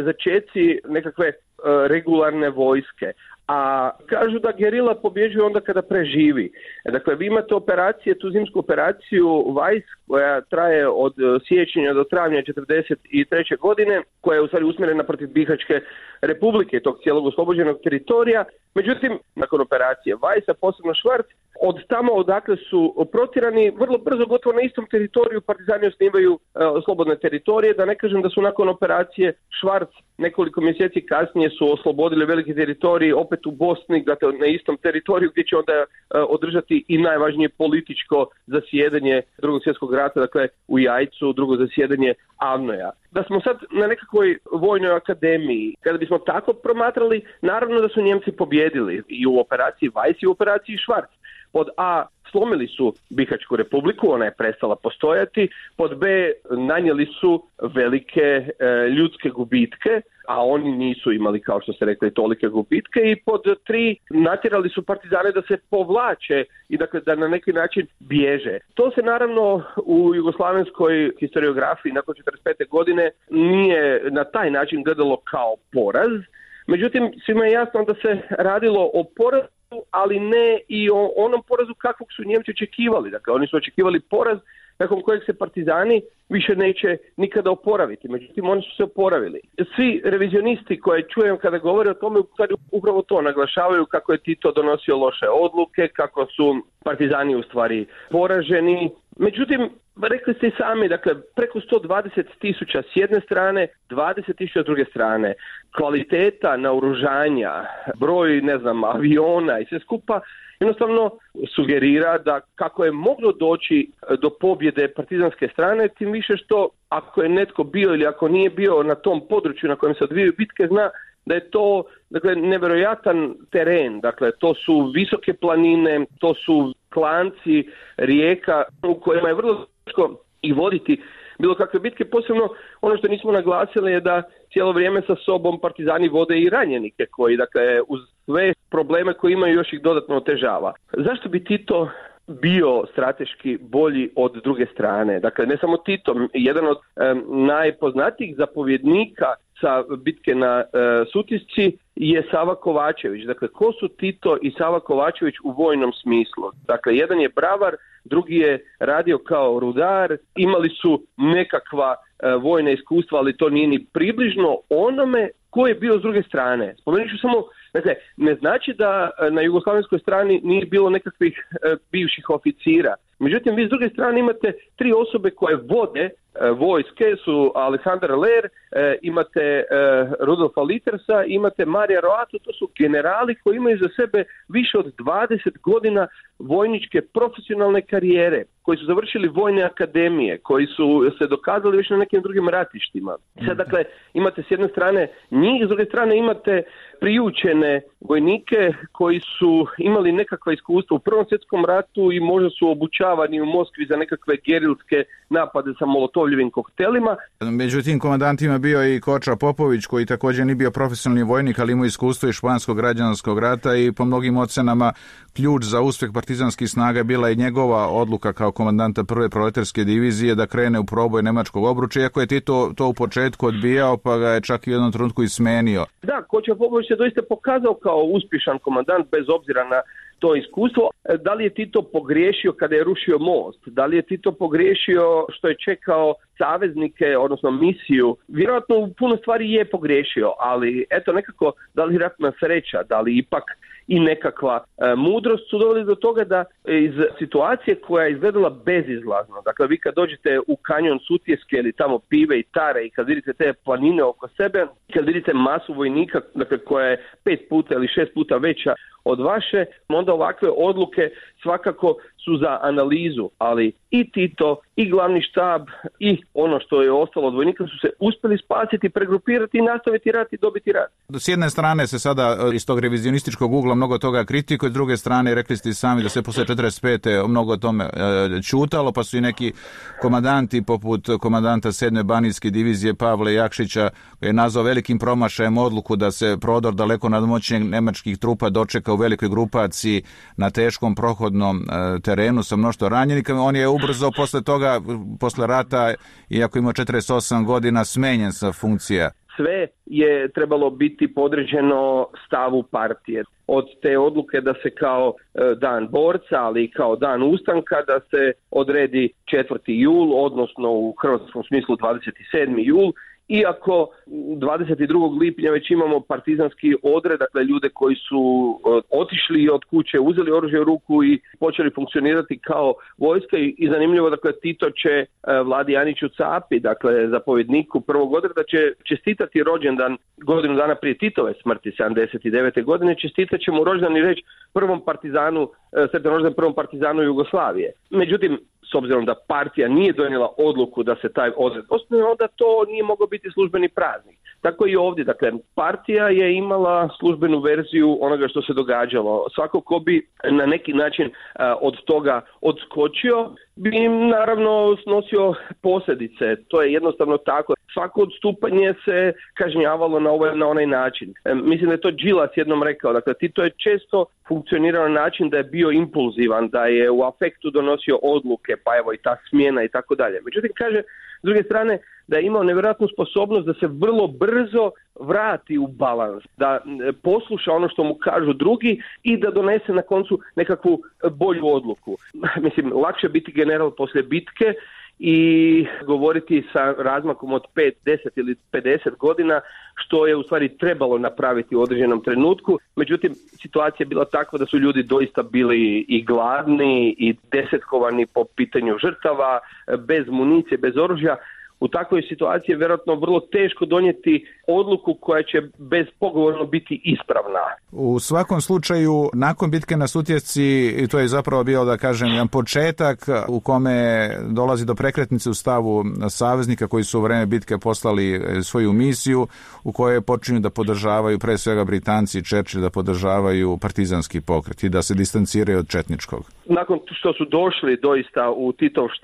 začeci nekakve regularne vojske. A kažu da gerila pobjeđuje onda kada preživi. Dakle, vi imate operacije, tu zimsku operaciju Weiss, koja traje od siječnja do travnja 1943. godine, koja je u stvari usmjerena protiv Bihaćke republike, tog cijelog oslobođenog teritorija. Međutim, nakon operacije Weissa, posebno Švarc, od tamo odakle su protirani, vrlo brzo, gotovo na istom teritoriju, partizani osnivaju slobodne teritorije, da ne kažem da su nakon operacije Švarc nekoliko mjeseci kasnije su oslobodili veliki teritorij opet u Bosni, dakle na istom teritoriju gdje će onda održati i najvažnije političko zasjedanje Drugog svjetskog rata, dakle u Jajcu, drugo zasjedanje Avnoja. Da smo sad na nekakvoj vojnoj akademiji, kada bismo tako promatrali, naravno da su Njemci pobjedili i u operaciji Weiss i u operaciji Švarc. Pod A, slomili su Bihaćku republiku, ona je prestala postojati, pod B, nanijeli su velike ljudske gubitke, a oni nisu imali, kao što ste rekli, tolike gubitke, i pod 3, natjerali su partizane da se povlače i dakle da na neki način bježe. To se naravno u jugoslavenskoj historiografiji nakon 1945. godine nije na taj način gledalo kao poraz. Međutim, svima je jasno da se radilo o porazu, ali ne i o onom porazu kakvog su Njemci očekivali. Dakle, oni su očekivali poraz nakon kojeg se partizani više neće nikada oporaviti. Međutim, oni su se oporavili. Svi revizionisti koje čujem kada govore o tome, upravo to naglašavaju, kako je Tito donosio loše odluke, kako su partizani u stvari poraženi. Međutim, rekli ste i sami, dakle, preko 120.000 s jedne strane, 20.000 s druge strane. Kvaliteta naoružanja, broj, aviona i sve skupa, jednostavno sugerira da kako je moglo doći do pobjede partizanske strane, tim više što ako je netko bio ili ako nije bio na tom području na kojem se odvijaju bitke, zna da je to, dakle, nevjerojatan teren. Dakle, to su visoke planine, to su klanci rijeka u kojima je vrlo teško i voditi bilo kakve bitke. Posebno ono što nismo naglasili je da cijelo vrijeme sa sobom partizani vode i ranjenike koji, dakle, uz sve probleme koje imaju još ih dodatno otežava. Zašto bi Tito bio strateški bolji od druge strane. Dakle, ne samo Tito, jedan od najpoznatijih zapovjednika sa bitke na Sutjesci je Sava Kovačević. Dakle, ko su Tito i Sava Kovačević u vojnom smislu? Dakle, jedan je bravar, drugi je radio kao rudar, imali su nekakva vojna iskustva, ali to nije ni približno onome ko je bio s druge strane. Spomenut ću samo, dakle, ne znači da na jugoslavenskoj strani nije bilo nekakvih bivših oficira. Međutim, vi s druge strane imate 3 osobe koje vode vojske, su Aleksandar Ler, imate Rudolfa Littersa, imate Marija Roatu, to su generali koji imaju za sebe više od 20 godina vojničke profesionalne karijere, koji su završili vojne akademije, koji su se dokazali već na nekim drugim ratištima. Sad, dakle, imate s jedne strane njih, s druge strane imate priučene vojnike koji su imali nekakva iskustva u Prvom svjetskom ratu i možda su obučavani u Moskvi za nekakve gerilske napade sa molotovljivim koktelima. Među tim komandantima bio i Koča Popović, koji također nije bio profesionalni vojnik, ali imao iskustvo iz španskog građanskog rata i po mnogim ocenama ključ za uspjeh partizanskih snaga bila je njegova odluka kao komandanta prve proletarske divizije da krene u proboj nemačkog obruča, iako je Tito to u početku odbijao, pa ga je čak i u jednom trenutku i smenio. Da, Koča Popović se doista pokazao kao uspješan komandant bez obzira na to iskustvo. Da li je Tito pogriješio kada je rušio most? Da li je Tito pogriješio što je čekao saveznike, odnosno misiju? Vjerojatno u puno stvari je pogriješio, ali eto nekako, da li ratna sreća, da li ipak i nekakva mudrost su doveli do toga da iz situacije koja je izgledala bezizlazno, dakle vi kad dođete u kanjon Sutjeske ili tamo Pive i Tare i kad vidite te planine oko sebe, kad vidite masu vojnika, dakle koja je 5 puta ili 6 puta veća od vaše, onda ovakve odluke svakako su za analizu, ali i Tito, i glavni štab, i ono što je ostalo od vojnika su se uspjeli spasiti, pregrupirati i nastaviti rat i dobiti rat. S jedne strane se sada iz tog revizionističkog ugla mnogo toga kritikuje, s druge strane rekli ste i sami da se posle 45. mnogo o tome ćutalo, pa su i neki komandanti poput komandanta 7. banijske divizije Pavle Jakšića koji je nazvao velikim promašajem odluku da se prodor daleko nadmoćnijeg nemačkih trupa dočeka u velikoj grupaciji na teškom prohodnom terenu sa mnoštvo ranjenika. On je ubrzo posle toga, posle rata, iako ima 48 godina, smenjen sa funkcija. Sve je trebalo biti podređeno stavu partije. Od te odluke da se kao dan borca, ali i kao dan ustanka, da se odredi 4. jul, odnosno u hrvatskom smislu 27. jul, iako 22. lipnja već imamo partizanski odred, dakle ljude koji su otišli od kuće, uzeli oružje u ruku i počeli funkcionirati kao vojska i zanimljivo, dakle Tito će Vladi Aniću Capi, dakle zapovjedniku prvog odreda, će čestitati rođendan godinu dana prije Titove smrti 79. godine, čestitat će mu rođendan i reći prvom partizanu, sretan rođendan prvom partizanu Jugoslavije. Međutim, s obzirom da partija nije donijela odluku da se taj odred osnuje, onda to nije mogao biti službeni praznik. Tako i ovdje, dakle, partija je imala službenu verziju onoga što se događalo. Svako ko bi na neki način od toga odskočio, bi im naravno snosio posljedice. To je jednostavno tako. Svako odstupanje se kažnjavalo na onaj način. Mislim da je to Đilas jednom rekao. Dakle, Tito je često funkcionirao na način da je bio impulzivan, da je u afektu donosio odluke, pa evo i ta smjena i tako dalje. Međutim, kaže, s druge strane, da je imao nevjerojatnu sposobnost da se vrlo brzo vrati u balans, da posluša ono što mu kažu drugi i da donese na koncu nekakvu bolju odluku. Mislim, lakše biti general poslije bitke i govoriti sa razmakom od 5, 10 ili 50 godina, što je u stvari trebalo napraviti u određenom trenutku. Međutim, situacija je bila takva da su ljudi doista bili i gladni i desetkovani po pitanju žrtava, bez municije, bez oružja. U takvoj situaciji je vjerojatno vrlo teško donijeti odluku koja će bezpogovorno biti ispravna. U svakom slučaju, nakon bitke na Sutjesci, to je zapravo bio, da kažem, jedan početak u kome dolazi do prekretnice u stavu saveznika koji su u vreme bitke poslali svoju misiju, u kojoj počinju da podržavaju, pre svega Britanci i Churchill, da podržavaju partizanski pokret i da se distanciraju od četničkog. Nakon što su došli doista u Titov štab,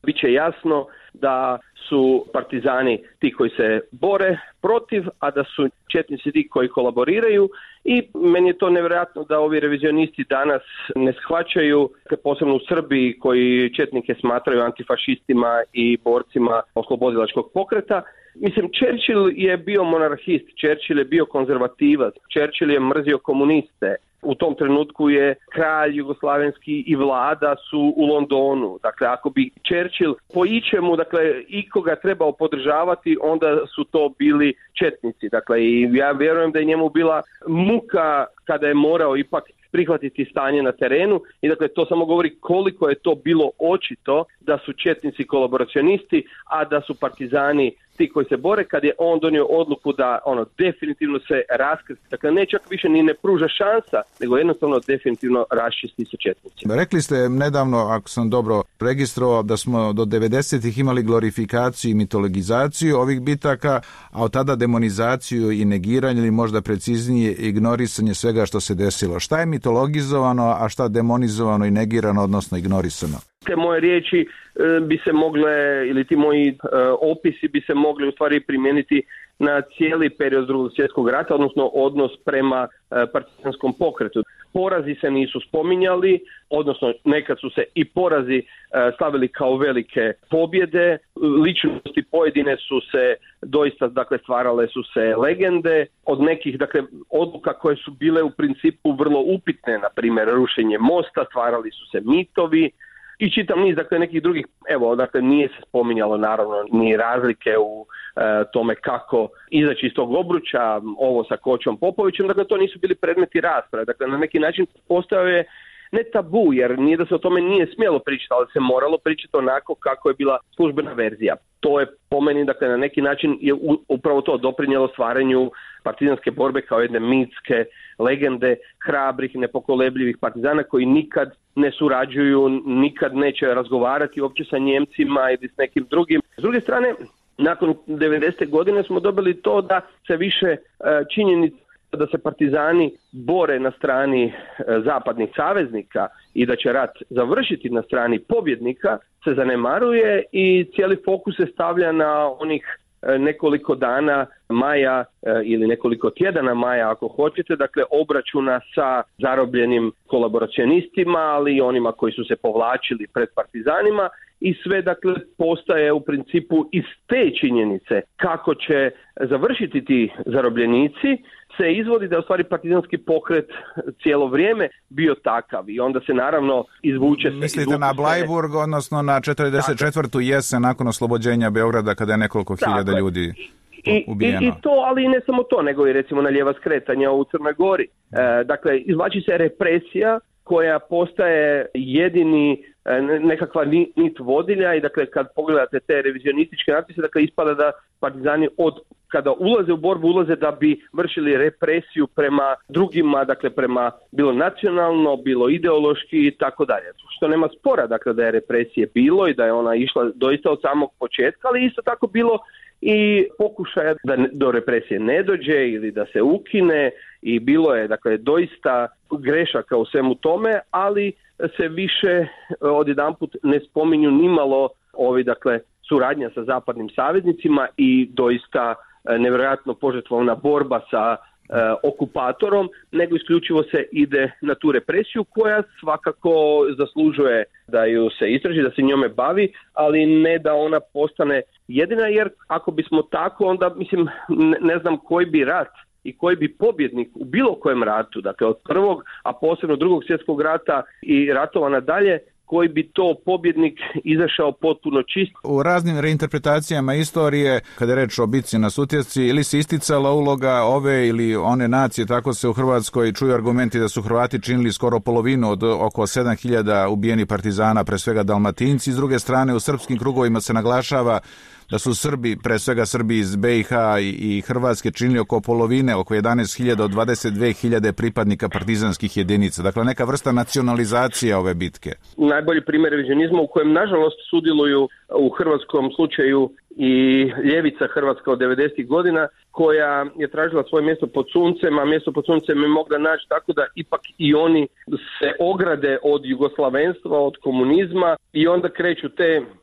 biće jasno da su partizani ti koji se bore protiv, a da su četnici ti koji kolaboriraju i meni je to nevjerojatno da ovi revizionisti danas ne shvaćaju, posebno u Srbiji koji četnike smatraju antifašistima i borcima oslobodilačkog pokreta. Mislim, Churchill je bio monarhist, Churchill je bio konzervativac, Churchill je mrzio komuniste. U tom trenutku je kralj jugoslavenski i vlada su u Londonu. Dakle, ako bi Churchill po ičemu, dakle, ikoga trebao podržavati, onda su to bili četnici. Dakle, i ja vjerujem da je njemu bila muka kada je morao ipak prihvatiti stanje na terenu i dakle to samo govori koliko je to bilo očito da su četnici kolaboracionisti, a da su partizani ti koji se bore, kad je on donio odluku da definitivno se raskrsti. Dakle, ne čak više ni ne pruža šansa, nego jednostavno definitivno raščisti sa četnicima. Rekli ste nedavno, ako sam dobro registrovao, da smo do 90-ih imali glorifikaciju i mitologizaciju ovih bitaka, a od tada demonizaciju i negiranje ili možda preciznije ignorisanje svega što se desilo. Šta je mitologizovano, a šta demonizovano i negirano, odnosno ignorisano? Te moje riječi bi se mogle, ili ti moji opisi bi se mogli u stvari primijeniti na cijeli period Drugog svjetskog rata, odnosno odnos prema partizanskom pokretu. Porazi se nisu spominjali, odnosno nekad su se i porazi stavili kao velike pobjede. Ličnosti pojedine su se doista, dakle, stvarale su se legende. Od nekih, dakle, odluka koje su bile u principu vrlo upitne, na primjer rušenje mosta, stvarali su se mitovi. I čitam niz, dakle, nekih drugih, evo, dakle, nije se spominjalo naravno ni razlike u tome kako izaći iz tog obruča, ovo sa Kočom Popovićem, dakle, to nisu bili predmeti rasprave. Dakle, na neki način postao je ne tabu, jer nije da se o tome nije smjelo pričati, ali se moralo pričati onako kako je bila službena verzija. To je po meni, dakle, na neki način je upravo to doprinijelo stvaranju partizanske borbe kao jedne mitske legende hrabrih, nepokolebljivih partizana koji nikad ne surađuju, nikad neće razgovarati uopće sa Njemcima ili s nekim drugim. S druge strane, nakon 90. godine smo dobili to da se više činjenica da se partizani bore na strani zapadnih saveznika i da će rat završiti na strani pobjednika se zanemaruje i cijeli fokus se stavlja na onih nekoliko dana maja ili nekoliko tjedana maja ako hoćete, dakle obračuna sa zarobljenim kolaboracionistima, ali i onima koji su se povlačili pred partizanima i sve, dakle, postaje u principu iz te činjenice kako će završiti ti zarobljenici se izvodi da je u stvari partizanski pokret cijelo vrijeme bio takav i onda se naravno izvuče se. Mislite na Blajburg, odnosno na 44. jesen nakon oslobođenja Beograda kada je nekoliko hiljada ljudi ubijeno. I to, ali i ne samo to, nego i recimo na lijeva skretanja u Crnoj Gori. Dakle, izvlači se represija koja postaje jedini nekakva nit vodilja i dakle kad pogledate te revizionističke natpise, dakle ispada da partizani kada ulaze u borbu, ulaze da bi vršili represiju prema drugima, dakle prema bilo nacionalno, bilo ideološki i tako dalje. Što nema spora, dakle, da je represije bilo i da je ona išla doista od samog početka, ali isto tako bilo i pokušaja da do represije ne dođe ili da se ukine i bilo je, dakle, doista grešaka u svemu tome, ali se više odjedanput ne spominju nimalo ovi, dakle, suradnja sa zapadnim saveznicima i doista nevjerojatno požrtvovna borba sa okupatorom, nego isključivo se ide na tu represiju koja svakako zaslužuje da ju se istraži, da se njome bavi, ali ne da ona postane jedina, jer ako bismo tako, onda mislim ne znam koji bi rat i koji bi pobjednik u bilo kojem ratu, dakle od prvog, a posebno Drugog svjetskog rata i ratova nadalje, koji bi to pobjednik izašao potpuno čist. U raznim reinterpretacijama istorije, kada je reč o bitci na Sutjesci, ili se isticala uloga ove ili one nacije, tako se u Hrvatskoj čuju argumenti da su Hrvati činili skoro polovinu od oko 7000 ubijenih partizana, pre svega Dalmatinci. S druge strane, u srpskim krugovima se naglašava da su Srbi, pre svega Srbi iz BiH i Hrvatske, činili oko polovine, oko 11.000 od 22.000 pripadnika partizanskih jedinica. Dakle, neka vrsta nacionalizacije ove bitke. Najbolji primjer revizionizma u kojem, nažalost, sudjeluju u hrvatskom slučaju i ljevica hrvatska od 90. godina, koja je tražila svoje mjesto pod suncem, a mjesto pod suncem je mogla naći tako da ipak i oni se ograde od jugoslavenstva, od komunizma i onda kreću te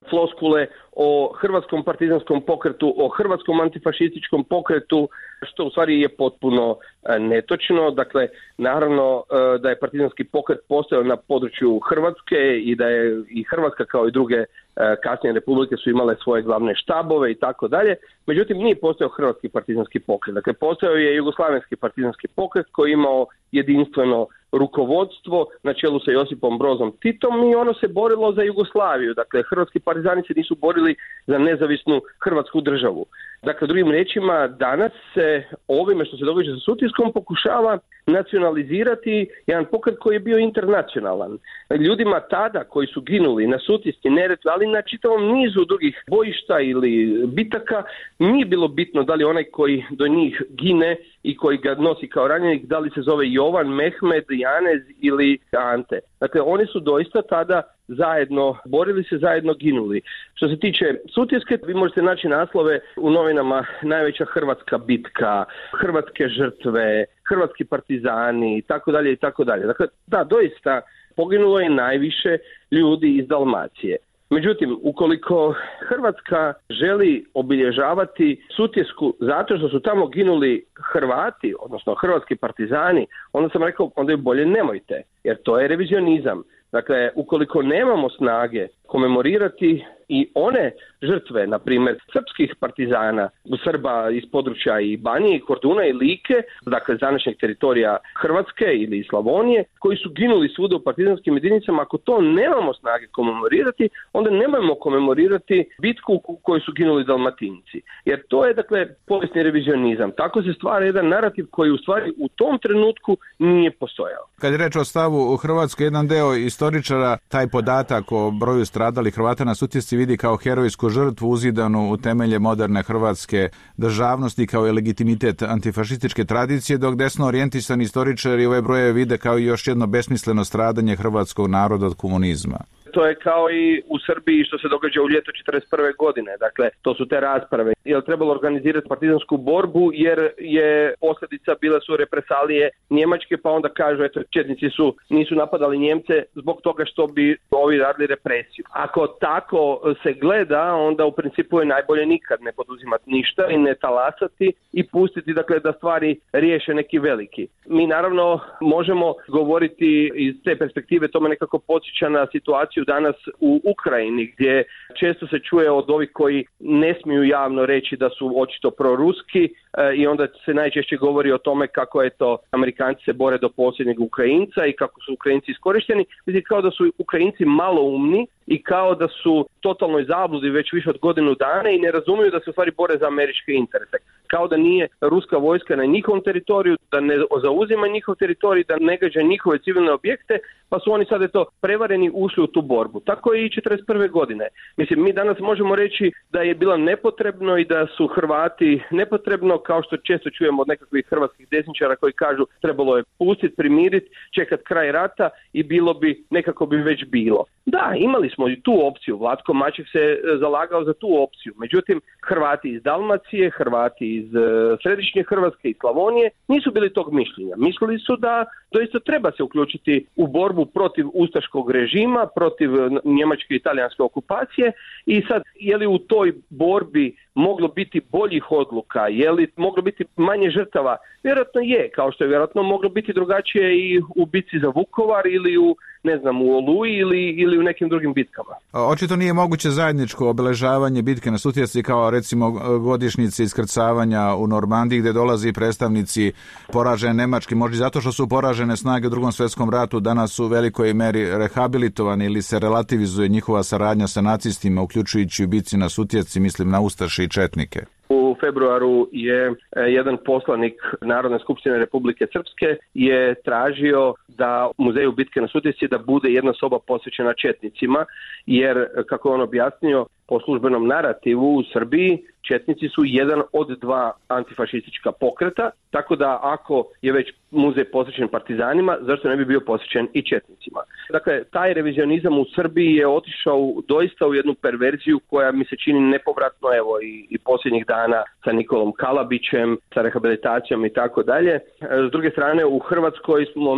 floskule o hrvatskom partizanskom pokretu, o hrvatskom antifašističkom pokretu, što u stvari je potpuno netočno. Dakle, naravno da je partizanski pokret postojao na području Hrvatske i da je i Hrvatska kao i druge kasnije republike su imale svoje glavne štabove i tako dalje. Međutim, nije postojao hrvatski partizanski pokret. Dakle, postojao je jugoslavenski partizanski pokret koji je imao jedinstveno rukovodstvo na čelu sa Josipom Brozom Titom i ono se borilo za Jugoslaviju. Dakle, hrvatski partizani se nisu borili za nezavisnu hrvatsku državu. Dakle, drugim riječima, danas se ovime što se događa sa Sutjeskom pokušava nacionalizirati jedan pokret koji je bio internacionalan. Ljudima tada koji su ginuli na Sutjeski, Neretvi, ali na čitavom nizu drugih bojišta ili bitaka, nije bilo bitno da li onaj koji do njih gine i koji ga nosi kao ranjenik, da li se zove Jovan, Mehmed, Janez ili Ante. Dakle, oni su doista tada zajedno borili se, zajedno ginuli. Što se tiče Sutjeske, vi možete naći naslove u novinama Najveća hrvatska bitka, hrvatske žrtve, hrvatski partizani i tako dalje i tako dalje. Dakle, da, doista poginulo je najviše ljudi iz Dalmacije. Međutim, ukoliko Hrvatska želi obilježavati Sutjesku zato što su tamo ginuli Hrvati, odnosno hrvatski partizani, onda sam rekao, onda je bolje nemojte, jer to je revizionizam. Dakle, ukoliko nemamo snage komemorirati i one žrtve, na primjer, srpskih partizana, Srba iz područja i Banije, i Korduna i Like, dakle današnjeg teritorija Hrvatske ili Slavonije, koji su ginuli svuda u partizanskim jedinicama, ako to nemamo snage komemorirati, onda nemojmo komemorirati bitku u kojoj su ginuli Dalmatinci. Jer to je, dakle, povijesni revizionizam. Tako se stvara jedan narativ koji u stvari u tom trenutku nije postojao. Kad je reč o stavu u Hrvatskoj, jedan deo istoričara taj podatak o broju stradalih Hrvata na Sutjesci vidi kao herojsku žrtvu uzidanu u temelje moderne hrvatske državnosti, kao i legitimitet antifašističke tradicije, dok desno orijentisani istoričari ove broje vide kao još jedno besmisleno stradanje hrvatskog naroda od komunizma. To je kao i u Srbiji što se događa u ljeto 1941. godine. Dakle, to su te rasprave. Je li trebalo organizirati partizansku borbu jer je posljedica bile su represalije Njemačke, pa onda kažu, eto, četnici nisu napadali Njemce zbog toga što bi ovi radili represiju. Ako tako se gleda, onda u principu je najbolje nikad ne poduzimati ništa i ne talasati i pustiti, dakle, da stvari riješe neki veliki. Mi naravno možemo govoriti iz te perspektive, to me nekako podsjeća na situaciju danas u Ukrajini, gdje često se čuje od ovih koji ne smiju javno reći da su očito proruski i onda se najčešće govori o tome kako je to Amerikanci se bore do posljednjeg Ukrajinca i kako su Ukrajinci iskorišteni. Mislim, kao da su Ukrajinci maloumni i kao da su totalnoj zabludi već više od godinu dana i ne razumiju da se u stvari bore za američke interese. Kao da nije ruska vojska na njihovom teritoriju, da ne zauzima njihov teritorij, da ne gađa njihove civilne objekte, pa su oni sad prevareni ušli u tu borbu. Tako je i 1941. godine. Mislim, mi danas možemo reći da je bilo nepotrebno i da su Hrvati nepotrebno, kao što često čujemo od nekakvih hrvatskih desničara koji kažu trebalo je pustiti, primiriti, čekati kraj rata i bilo bi, nekako bi već bilo. Da, imali smo i tu opciju. Vlatko Maček se zalagao za tu opciju. Međutim, Hrvati iz Dalmacije, Hrvati iz središnje Hrvatske i Slavonije nisu bili tog mišljenja. Mislili su da doista treba se uključiti u borbu protiv ustaškog režima, protiv njemačke i talijanske okupacije i sad, je li u toj borbi moglo biti boljih odluka, je li moglo biti manje žrtava? Vjerojatno je, kao što je vjerojatno moglo biti drugačije i u bitci za Vukovar ili u, ne znam, u Oluji ili u nekim drugim bitkama. Očito nije moguće zajedničko obeležavanje bitke na Sutjesci kao recimo godišnjice iskrcavanja u Normandiji gdje dolazi predstavnici poražene Nemačke, možda zato što su poražene snage u Drugom svjetskom ratu danas u velikoj meri rehabilitovani ili se relativizuje njihova saradnja sa nacistima, uključujući u bitci na Sutjesci, mislim na ustaše i četnike. U februaru je jedan poslanik Narodne skupštine Republike Srpske je tražio da u muzeju bitke na Sutjesci da bude jedna soba posvećena četnicima, jer, kako je on objasnio, po službenom narativu u Srbiji četnici su jedan od dva antifašistička pokreta, tako da ako je već muzej posvećen partizanima, zašto ne bi bio posvećen i četnicima? Dakle, taj revizionizam u Srbiji je otišao doista u jednu perverziju koja mi se čini nepovratno, evo i posljednjih dana sa Nikolom Kalabićem, sa rehabilitacijom i tako dalje. S druge strane, u Hrvatskoj smo mi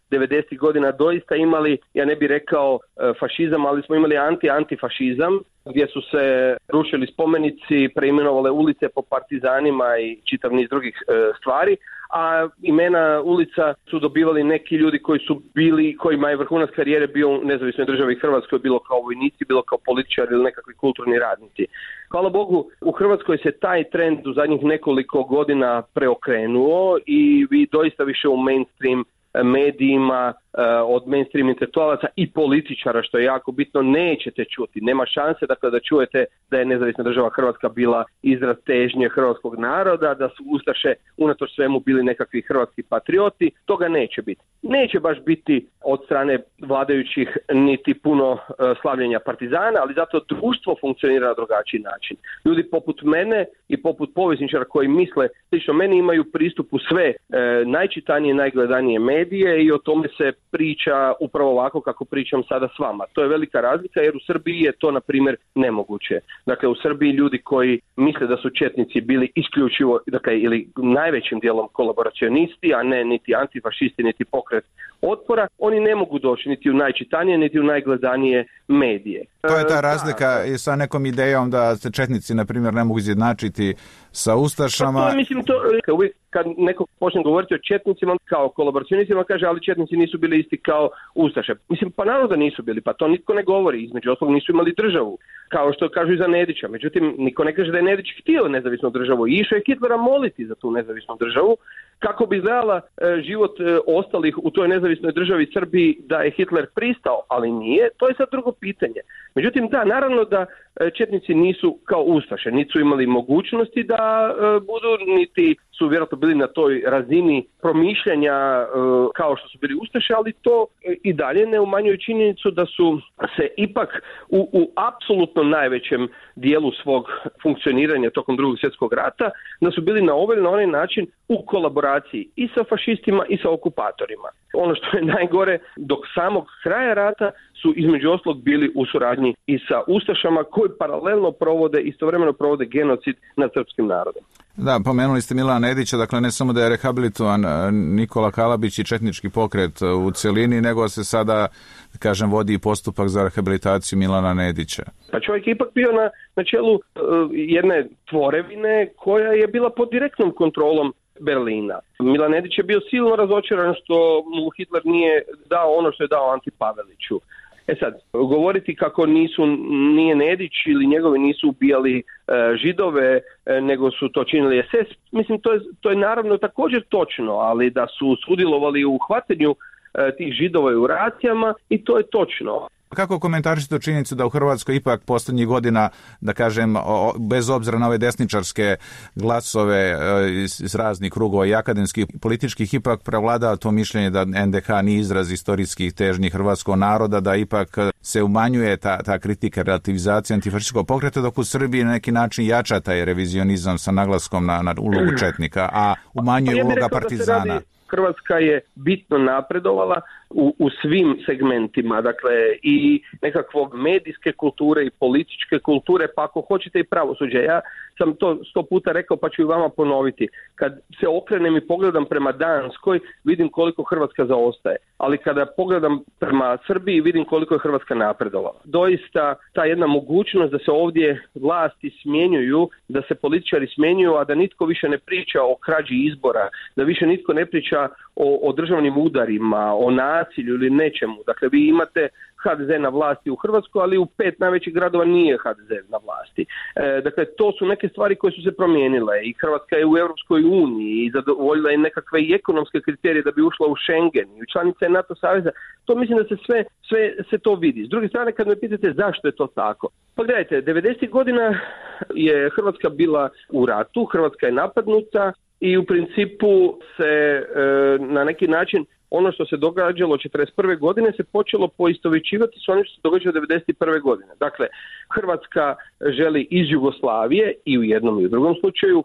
90. godina doista imali, ja ne bih rekao fašizam, ali smo imali antifašizam, gdje su se rušili spomenici, preimenovale ulice po partizanima i čitav niz drugih stvari, a imena ulica su dobivali neki ljudi koji su bili, kojima je vrhunac karijere bio u nezavisnoj državi Hrvatskoj, bilo kao vojnici, bilo kao političari ili nekakvi kulturni radnici. Hvala Bogu, u Hrvatskoj se taj trend u zadnjih nekoliko godina preokrenuo i vi doista više u mainstream medijima od mainstream intelektualaca i političara, što je jako bitno, nećete čuti. Nema šanse dakle, da čujete da je nezavisna država Hrvatska bila izraz težnje hrvatskog naroda, da su ustaše unatoč svemu bili nekakvi hrvatski patrioti. Toga neće biti. Neće baš biti od strane vladajućih niti puno slavljenja partizana, ali zato društvo funkcionira na drugačiji način. Ljudi poput mene i poput povjesničara koji misle slično meni imaju pristup u sve najčitanije, najgledanije medije i o tome se priča upravo ovako kako pričam sada s vama. To je velika razlika jer u Srbiji je to na primjer nemoguće. Dakle, u Srbiji ljudi koji misle da su četnici bili isključivo, dakle, ili najvećim dijelom kolaboracionisti, a ne niti antifašisti, niti pokret otpora, oni ne mogu doći niti u najčitanije, niti u najgledanije medije. To je ta razlika i sa nekom idejom da se četnici, na primjer, ne mogu izjednačiti sa ustašama. Pa to, mislim, uvijek kad neko počne govoriti o četnicima kao kolaboracionistima, kaže, ali četnici nisu bili isti kao ustaše. Mislim, pa naravno da nisu bili, pa to nitko ne govori. Između ostalog nisu imali državu, kao što kažu i za Nedića. Međutim, niko ne kaže da je Nedić htio nezavisnu državu i išao je Hitlera moliti za tu nezavisnu državu. Kako bi izgledala život ostalih u toj nezavisnoj državi Srbiji da je Hitler pristao, ali nije, to je sad drugo pitanje. Međutim, da, naravno da četnici nisu kao ustaše, niti su imali mogućnosti da budu, niti su vjerojatno bili na toj razini promišljanja kao što su bili ustaše, ali to i dalje ne umanjuje činjenicu da su se ipak u apsolutno najvećem dijelu svog funkcioniranja tokom Drugog svjetskog rata, da su bili na ovaj ili na onaj način u kolaboraciji i sa fašistima i sa okupatorima. Ono što je najgore, dok samog kraja rata su između ostalog bili u suradnji i sa ustašama koji paralelno istovremeno provode genocid nad srpskim narodom. Da, pomenuli ste Milana Nedića, dakle ne samo da je rehabilitovan Nikola Kalabić i četnički pokret u cjelini, nego se sada, kažem, vodi postupak za rehabilitaciju Milana Nedića. Pa čovjek je ipak bio na čelu jedne tvorevine koja je bila pod direktnom kontrolom Berlina. Milan Nedić je bio silno razočaran što mu Hitler nije dao ono što je dao Anti Paveliću. Sad, govoriti kako nije Nedić ili njegovi nisu ubijali Židove, nego su to činili SS, mislim to je naravno također točno, ali da su sudjelovali u hvatanju tih Židova i u racijama i to je točno. Kako komentarišete činjenicu da u Hrvatskoj ipak posljednjih godina, da kažem, bez obzira na ove desničarske glasove iz raznih krugova i akademskih i političkih, ipak prevlada to mišljenje da NDH nije izraz istorijskih težnji hrvatskog naroda, da ipak se umanjuje ta kritika relativizacije antifašističkog pokreta, dok u Srbiji na neki način jača taj revizionizam sa naglaskom na ulogu četnika, a umanjuje uloga partizana. Hrvatska je bitno napredovala u svim segmentima, dakle i nekakvog medijske kulture i političke kulture, pa ako hoćete i pravosuđe. Ja sam to 100 puta rekao, pa ću i vama ponoviti. Kad se okrenem i pogledam prema Danskoj, vidim koliko Hrvatska zaostaje, ali kada pogledam prema Srbiji, vidim koliko je Hrvatska napredovala. Doista ta jedna mogućnost da se ovdje vlasti smjenjuju, da se političari smjenjuju, a da nitko više ne priča o krađi izbora, da više nitko ne priča o državnim udarima, o nasilju ili nečemu. Dakle, vi imate HDZ na vlasti u Hrvatskoj, ali u 5 najvećih gradova nije HDZ na vlasti. Dakle, to su neke stvari koje su se promijenile i Hrvatska je u Europskoj uniji i zadovoljila je nekakve i ekonomske kriterije da bi ušla u Schengen i članica je NATO saveza. To mislim da se sve se to vidi. S druge strane, kad me pitate zašto je to tako, pa gledajte, 90. godina je Hrvatska bila u ratu, Hrvatska je napadnuta i u principu se na neki način ono što se događalo 1941. godine se počelo poistovjećivati s onim što se događalo 1991. godine. Dakle, Hrvatska želi iz Jugoslavije i u jednom i u drugom slučaju.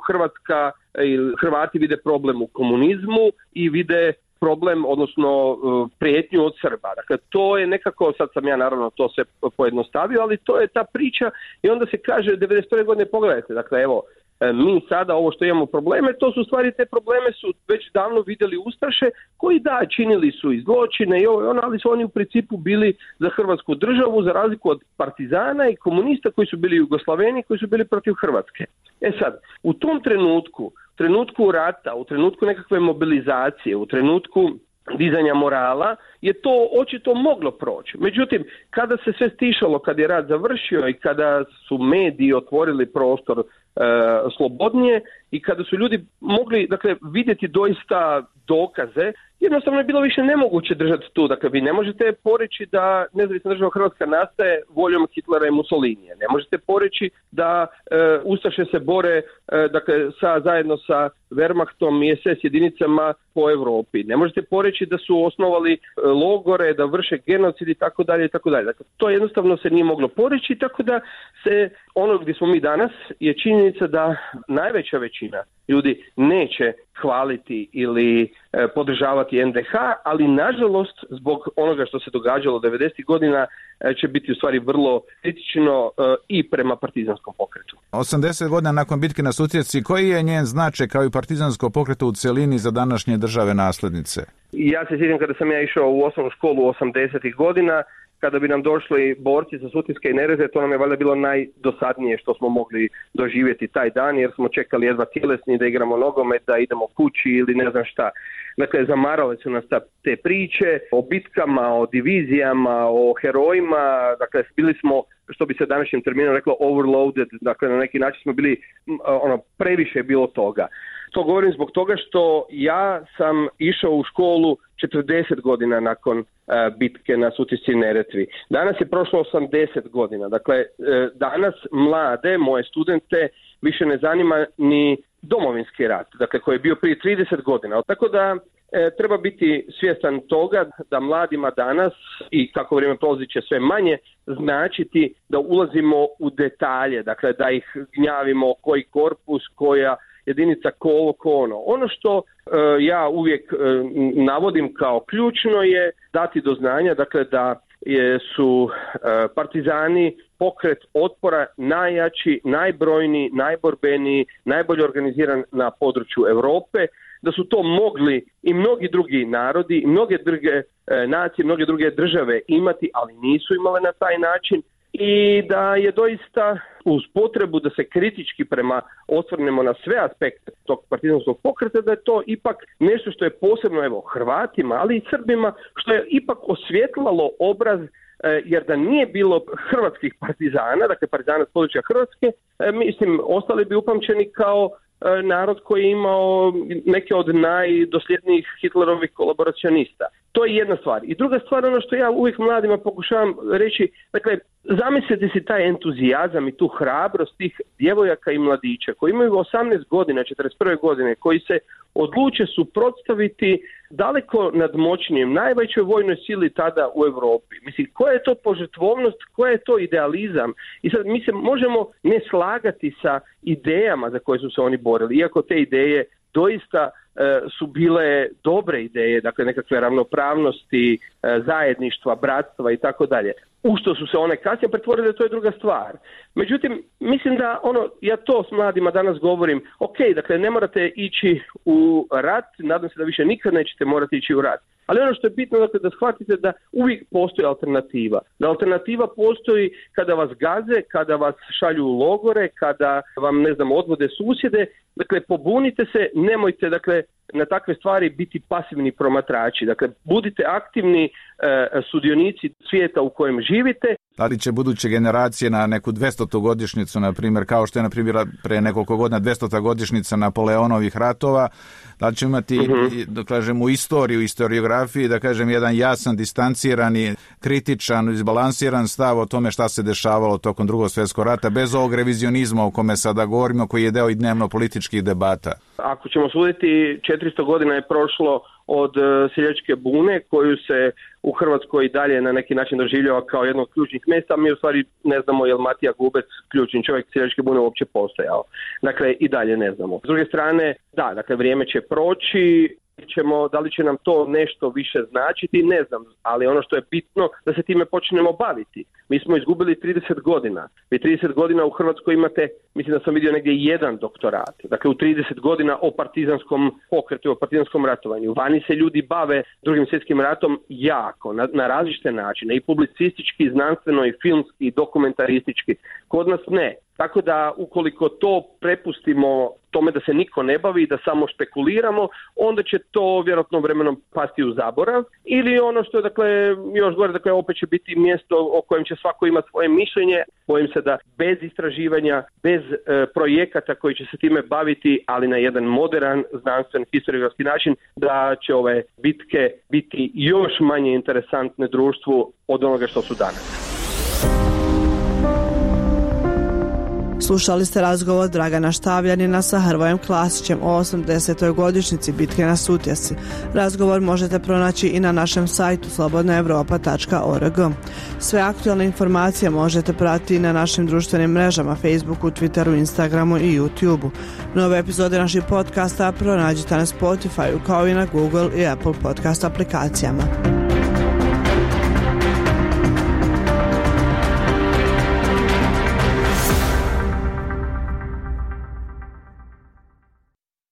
Hrvati vide problem u komunizmu i vide problem, odnosno prijetnju od Srba. Dakle, to je nekako, sad sam ja naravno to sve pojednostavio, ali to je ta priča i onda se kaže 1991. godine, pogledajte, dakle, evo, mi sada ovo što imamo probleme, to su stvari, te probleme su već davno vidjeli ustaše koji da, činili su i zločine i ovo, ali su oni u principu bili za Hrvatsku državu, za razliku od partizana i komunista koji su bili Jugoslaveni, koji su bili protiv Hrvatske. Sad, u tom trenutku rata, u trenutku nekakve mobilizacije, u trenutku dizanja morala, je to očito moglo proći. Međutim, kada se sve stišalo, kad je rat završio i kada su mediji otvorili prostor slobodnije i kada su ljudi mogli, dakle, vidjeti doista dokaze, jednostavno je bilo više nemoguće držati tu. Dakle, vi ne možete poreći da nezavisna država Hrvatska nastaje voljom Hitlera i Mussolinija. Ne možete poreći da ustaše se bore zajedno sa Wehrmachtom i SS jedinicama po Europi. Ne možete poreći da su osnovali logore, da vrše genocid i tako dalje i tako dalje. Dakle, to jednostavno se nije moglo poreći, tako da se ono gdje smo mi danas je činjenica da najveća većina ljudi neće hvaliti ili podržavati NDH, ali nažalost zbog onoga što se događalo 90. godina će biti u stvari vrlo kritično i prema partizanskom pokretu. 80 godina nakon bitke na Sutjesci, koji je njen značaj kao i partizansko pokretu u cjelini za današnje države naslednice? Ja se sjećam kada sam ja išao u osnovnu školu 80. godina, kada bi nam došli borci sa Sutjeske i Neretve, to nam je valjda bilo najdosadnije što smo mogli doživjeti taj dan, jer smo čekali jedva tjelesni da igramo nogomet, da idemo kući ili ne znam šta. Dakle, zamarale su nas te priče o bitkama, o divizijama, o herojima. Dakle, bili smo, što bi se današnjim terminom reklo, overloaded. Dakle, na neki način smo bili, previše je bilo toga. To govorim zbog toga što ja sam išao u školu 40 godina nakon bitke na Sutjesci i Neretvi. Danas je prošlo 80 godina. Dakle, danas mlade, moje studente, više ne zanima ni Domovinski rat, dakle, koji je bio prije 30 godina. Tako da treba biti svjestan toga da mladima danas, i kako vrijeme prolazi će sve manje, značiti da ulazimo u detalje, dakle, da ih gnjavimo koji korpus, koja jedinica, ko ono. Ono što ja uvijek navodim kao ključno je dati do znanja, dakle, da su partizani pokret otpora najjači, najbrojniji, najborbeniji, najbolje organiziran na području Europe, da su to mogli i mnogi drugi narodi, i mnoge druge nacije, mnoge druge države imati, ali nisu imale na taj način, i da je doista uz potrebu da se kritički osvrnemo na sve aspekte tog partizanskog pokreta, da je to ipak nešto što je posebno Hrvatima, ali i Srbima, što je ipak osvjetlalo obraz, jer da nije bilo hrvatskih partizana, dakle partizana s područja Hrvatske, mislim, ostali bi upamćeni kao narod koji je imao neke od najdosljednijih Hitlerovih kolaboracionista. To je jedna stvar. I druga stvar, ono što ja uvijek mladima pokušavam reći, dakle, zamislite si taj entuzijazam i tu hrabrost tih djevojaka i mladića koji imaju 18 godina, 41. godine, koji se odluče suprotstaviti daleko nadmoćnijem, najvećoj vojnoj sili tada u Europi. Mislim, koja je to požrtvovnost, koja je to idealizam? I sad mi se možemo ne slagati sa idejama za koje su se oni borili, iako te ideje doista su bile dobre ideje, dakle nekakve ravnopravnosti, zajedništva, bratstva i tako dalje. U što su se one kasnije pretvorile, to je druga stvar. Međutim, mislim da ja to s mladima danas govorim, ok, dakle ne morate ići u rat, nadam se da više nikad nećete morati ići u rat. Ali ono što je bitno, dakle, da shvatite da uvijek postoji alternativa. Da alternativa postoji kada vas gaze, kada vas šalju u logore, kada vam, odvode susjede. Dakle, pobunite se, nemojte, dakle, na takve stvari biti pasivni promatrači. Dakle, budite aktivni sudionici svijeta u kojem živite. Da li će buduće generacije na neku 200. godišnjicu, na primjer, kao što je na primjer pre nekoliko godina 200. godišnjica Napoleonovih ratova, da li će imati, da kažem, u istoriju, historiografiji, da kažem, jedan jasan, distancirani, kritičan, izbalansiran stav o tome šta se dešavalo tokom Drugog svjetskog rata, bez ovog revizionizma o kome sada govorimo, koji je deo i dnevno političkih debata? Ako ćemo suditi, 400 godina je prošlo od seljačke bune, koju se u Hrvatskoj dalje na neki način doživljava kao jedno od ključnih mjesta. Mi u stvari ne znamo je li Matija Gubec, ključni čovjek seljačke bune, uopće postojao. Dakle, i dalje ne znamo. S druge strane, da, dakle, vrijeme će proći. da li će nam to nešto više značiti, ne znam, ali ono što je bitno da se time počnemo baviti. Mi smo izgubili 30 godina. Vi 30 godina u Hrvatskoj imate, mislim da sam vidio negdje jedan doktorat. Dakle, u 30 godina o partizanskom pokretu, o partizanskom ratovanju. Vani se ljudi bave Drugim svjetskim ratom jako, na različite načine, i publicistički, i znanstveno, i filmski, i dokumentaristički. Kod nas ne. Tako da ukoliko to prepustimo tome da se niko ne bavi, da samo špekuliramo, onda će to vjerojatno vremenom pasti u zaborav. Ili ono što je, dakle, još gore, dakle, opet će biti mjesto o kojem će svako imati svoje mišljenje. Bojim se da bez istraživanja, bez projekata koji će se time baviti, ali na jedan modern, znanstven, historiografski način, da će ove bitke biti još manje interesantne društvu od onoga što su danas. Slušali ste razgovor Dragana Štavljanina sa Hrvojem Klasićem o 80. godišnjici bitke na Sutjesci. Razgovor možete pronaći i na našem sajtu slobodnaevropa.org. Sve aktualne informacije možete pratiti na našim društvenim mrežama Facebooku, Twitteru, Instagramu i YouTubeu. Nove epizode naših podcasta pronađite na Spotifyu kao i na Google i Apple podcast aplikacijama.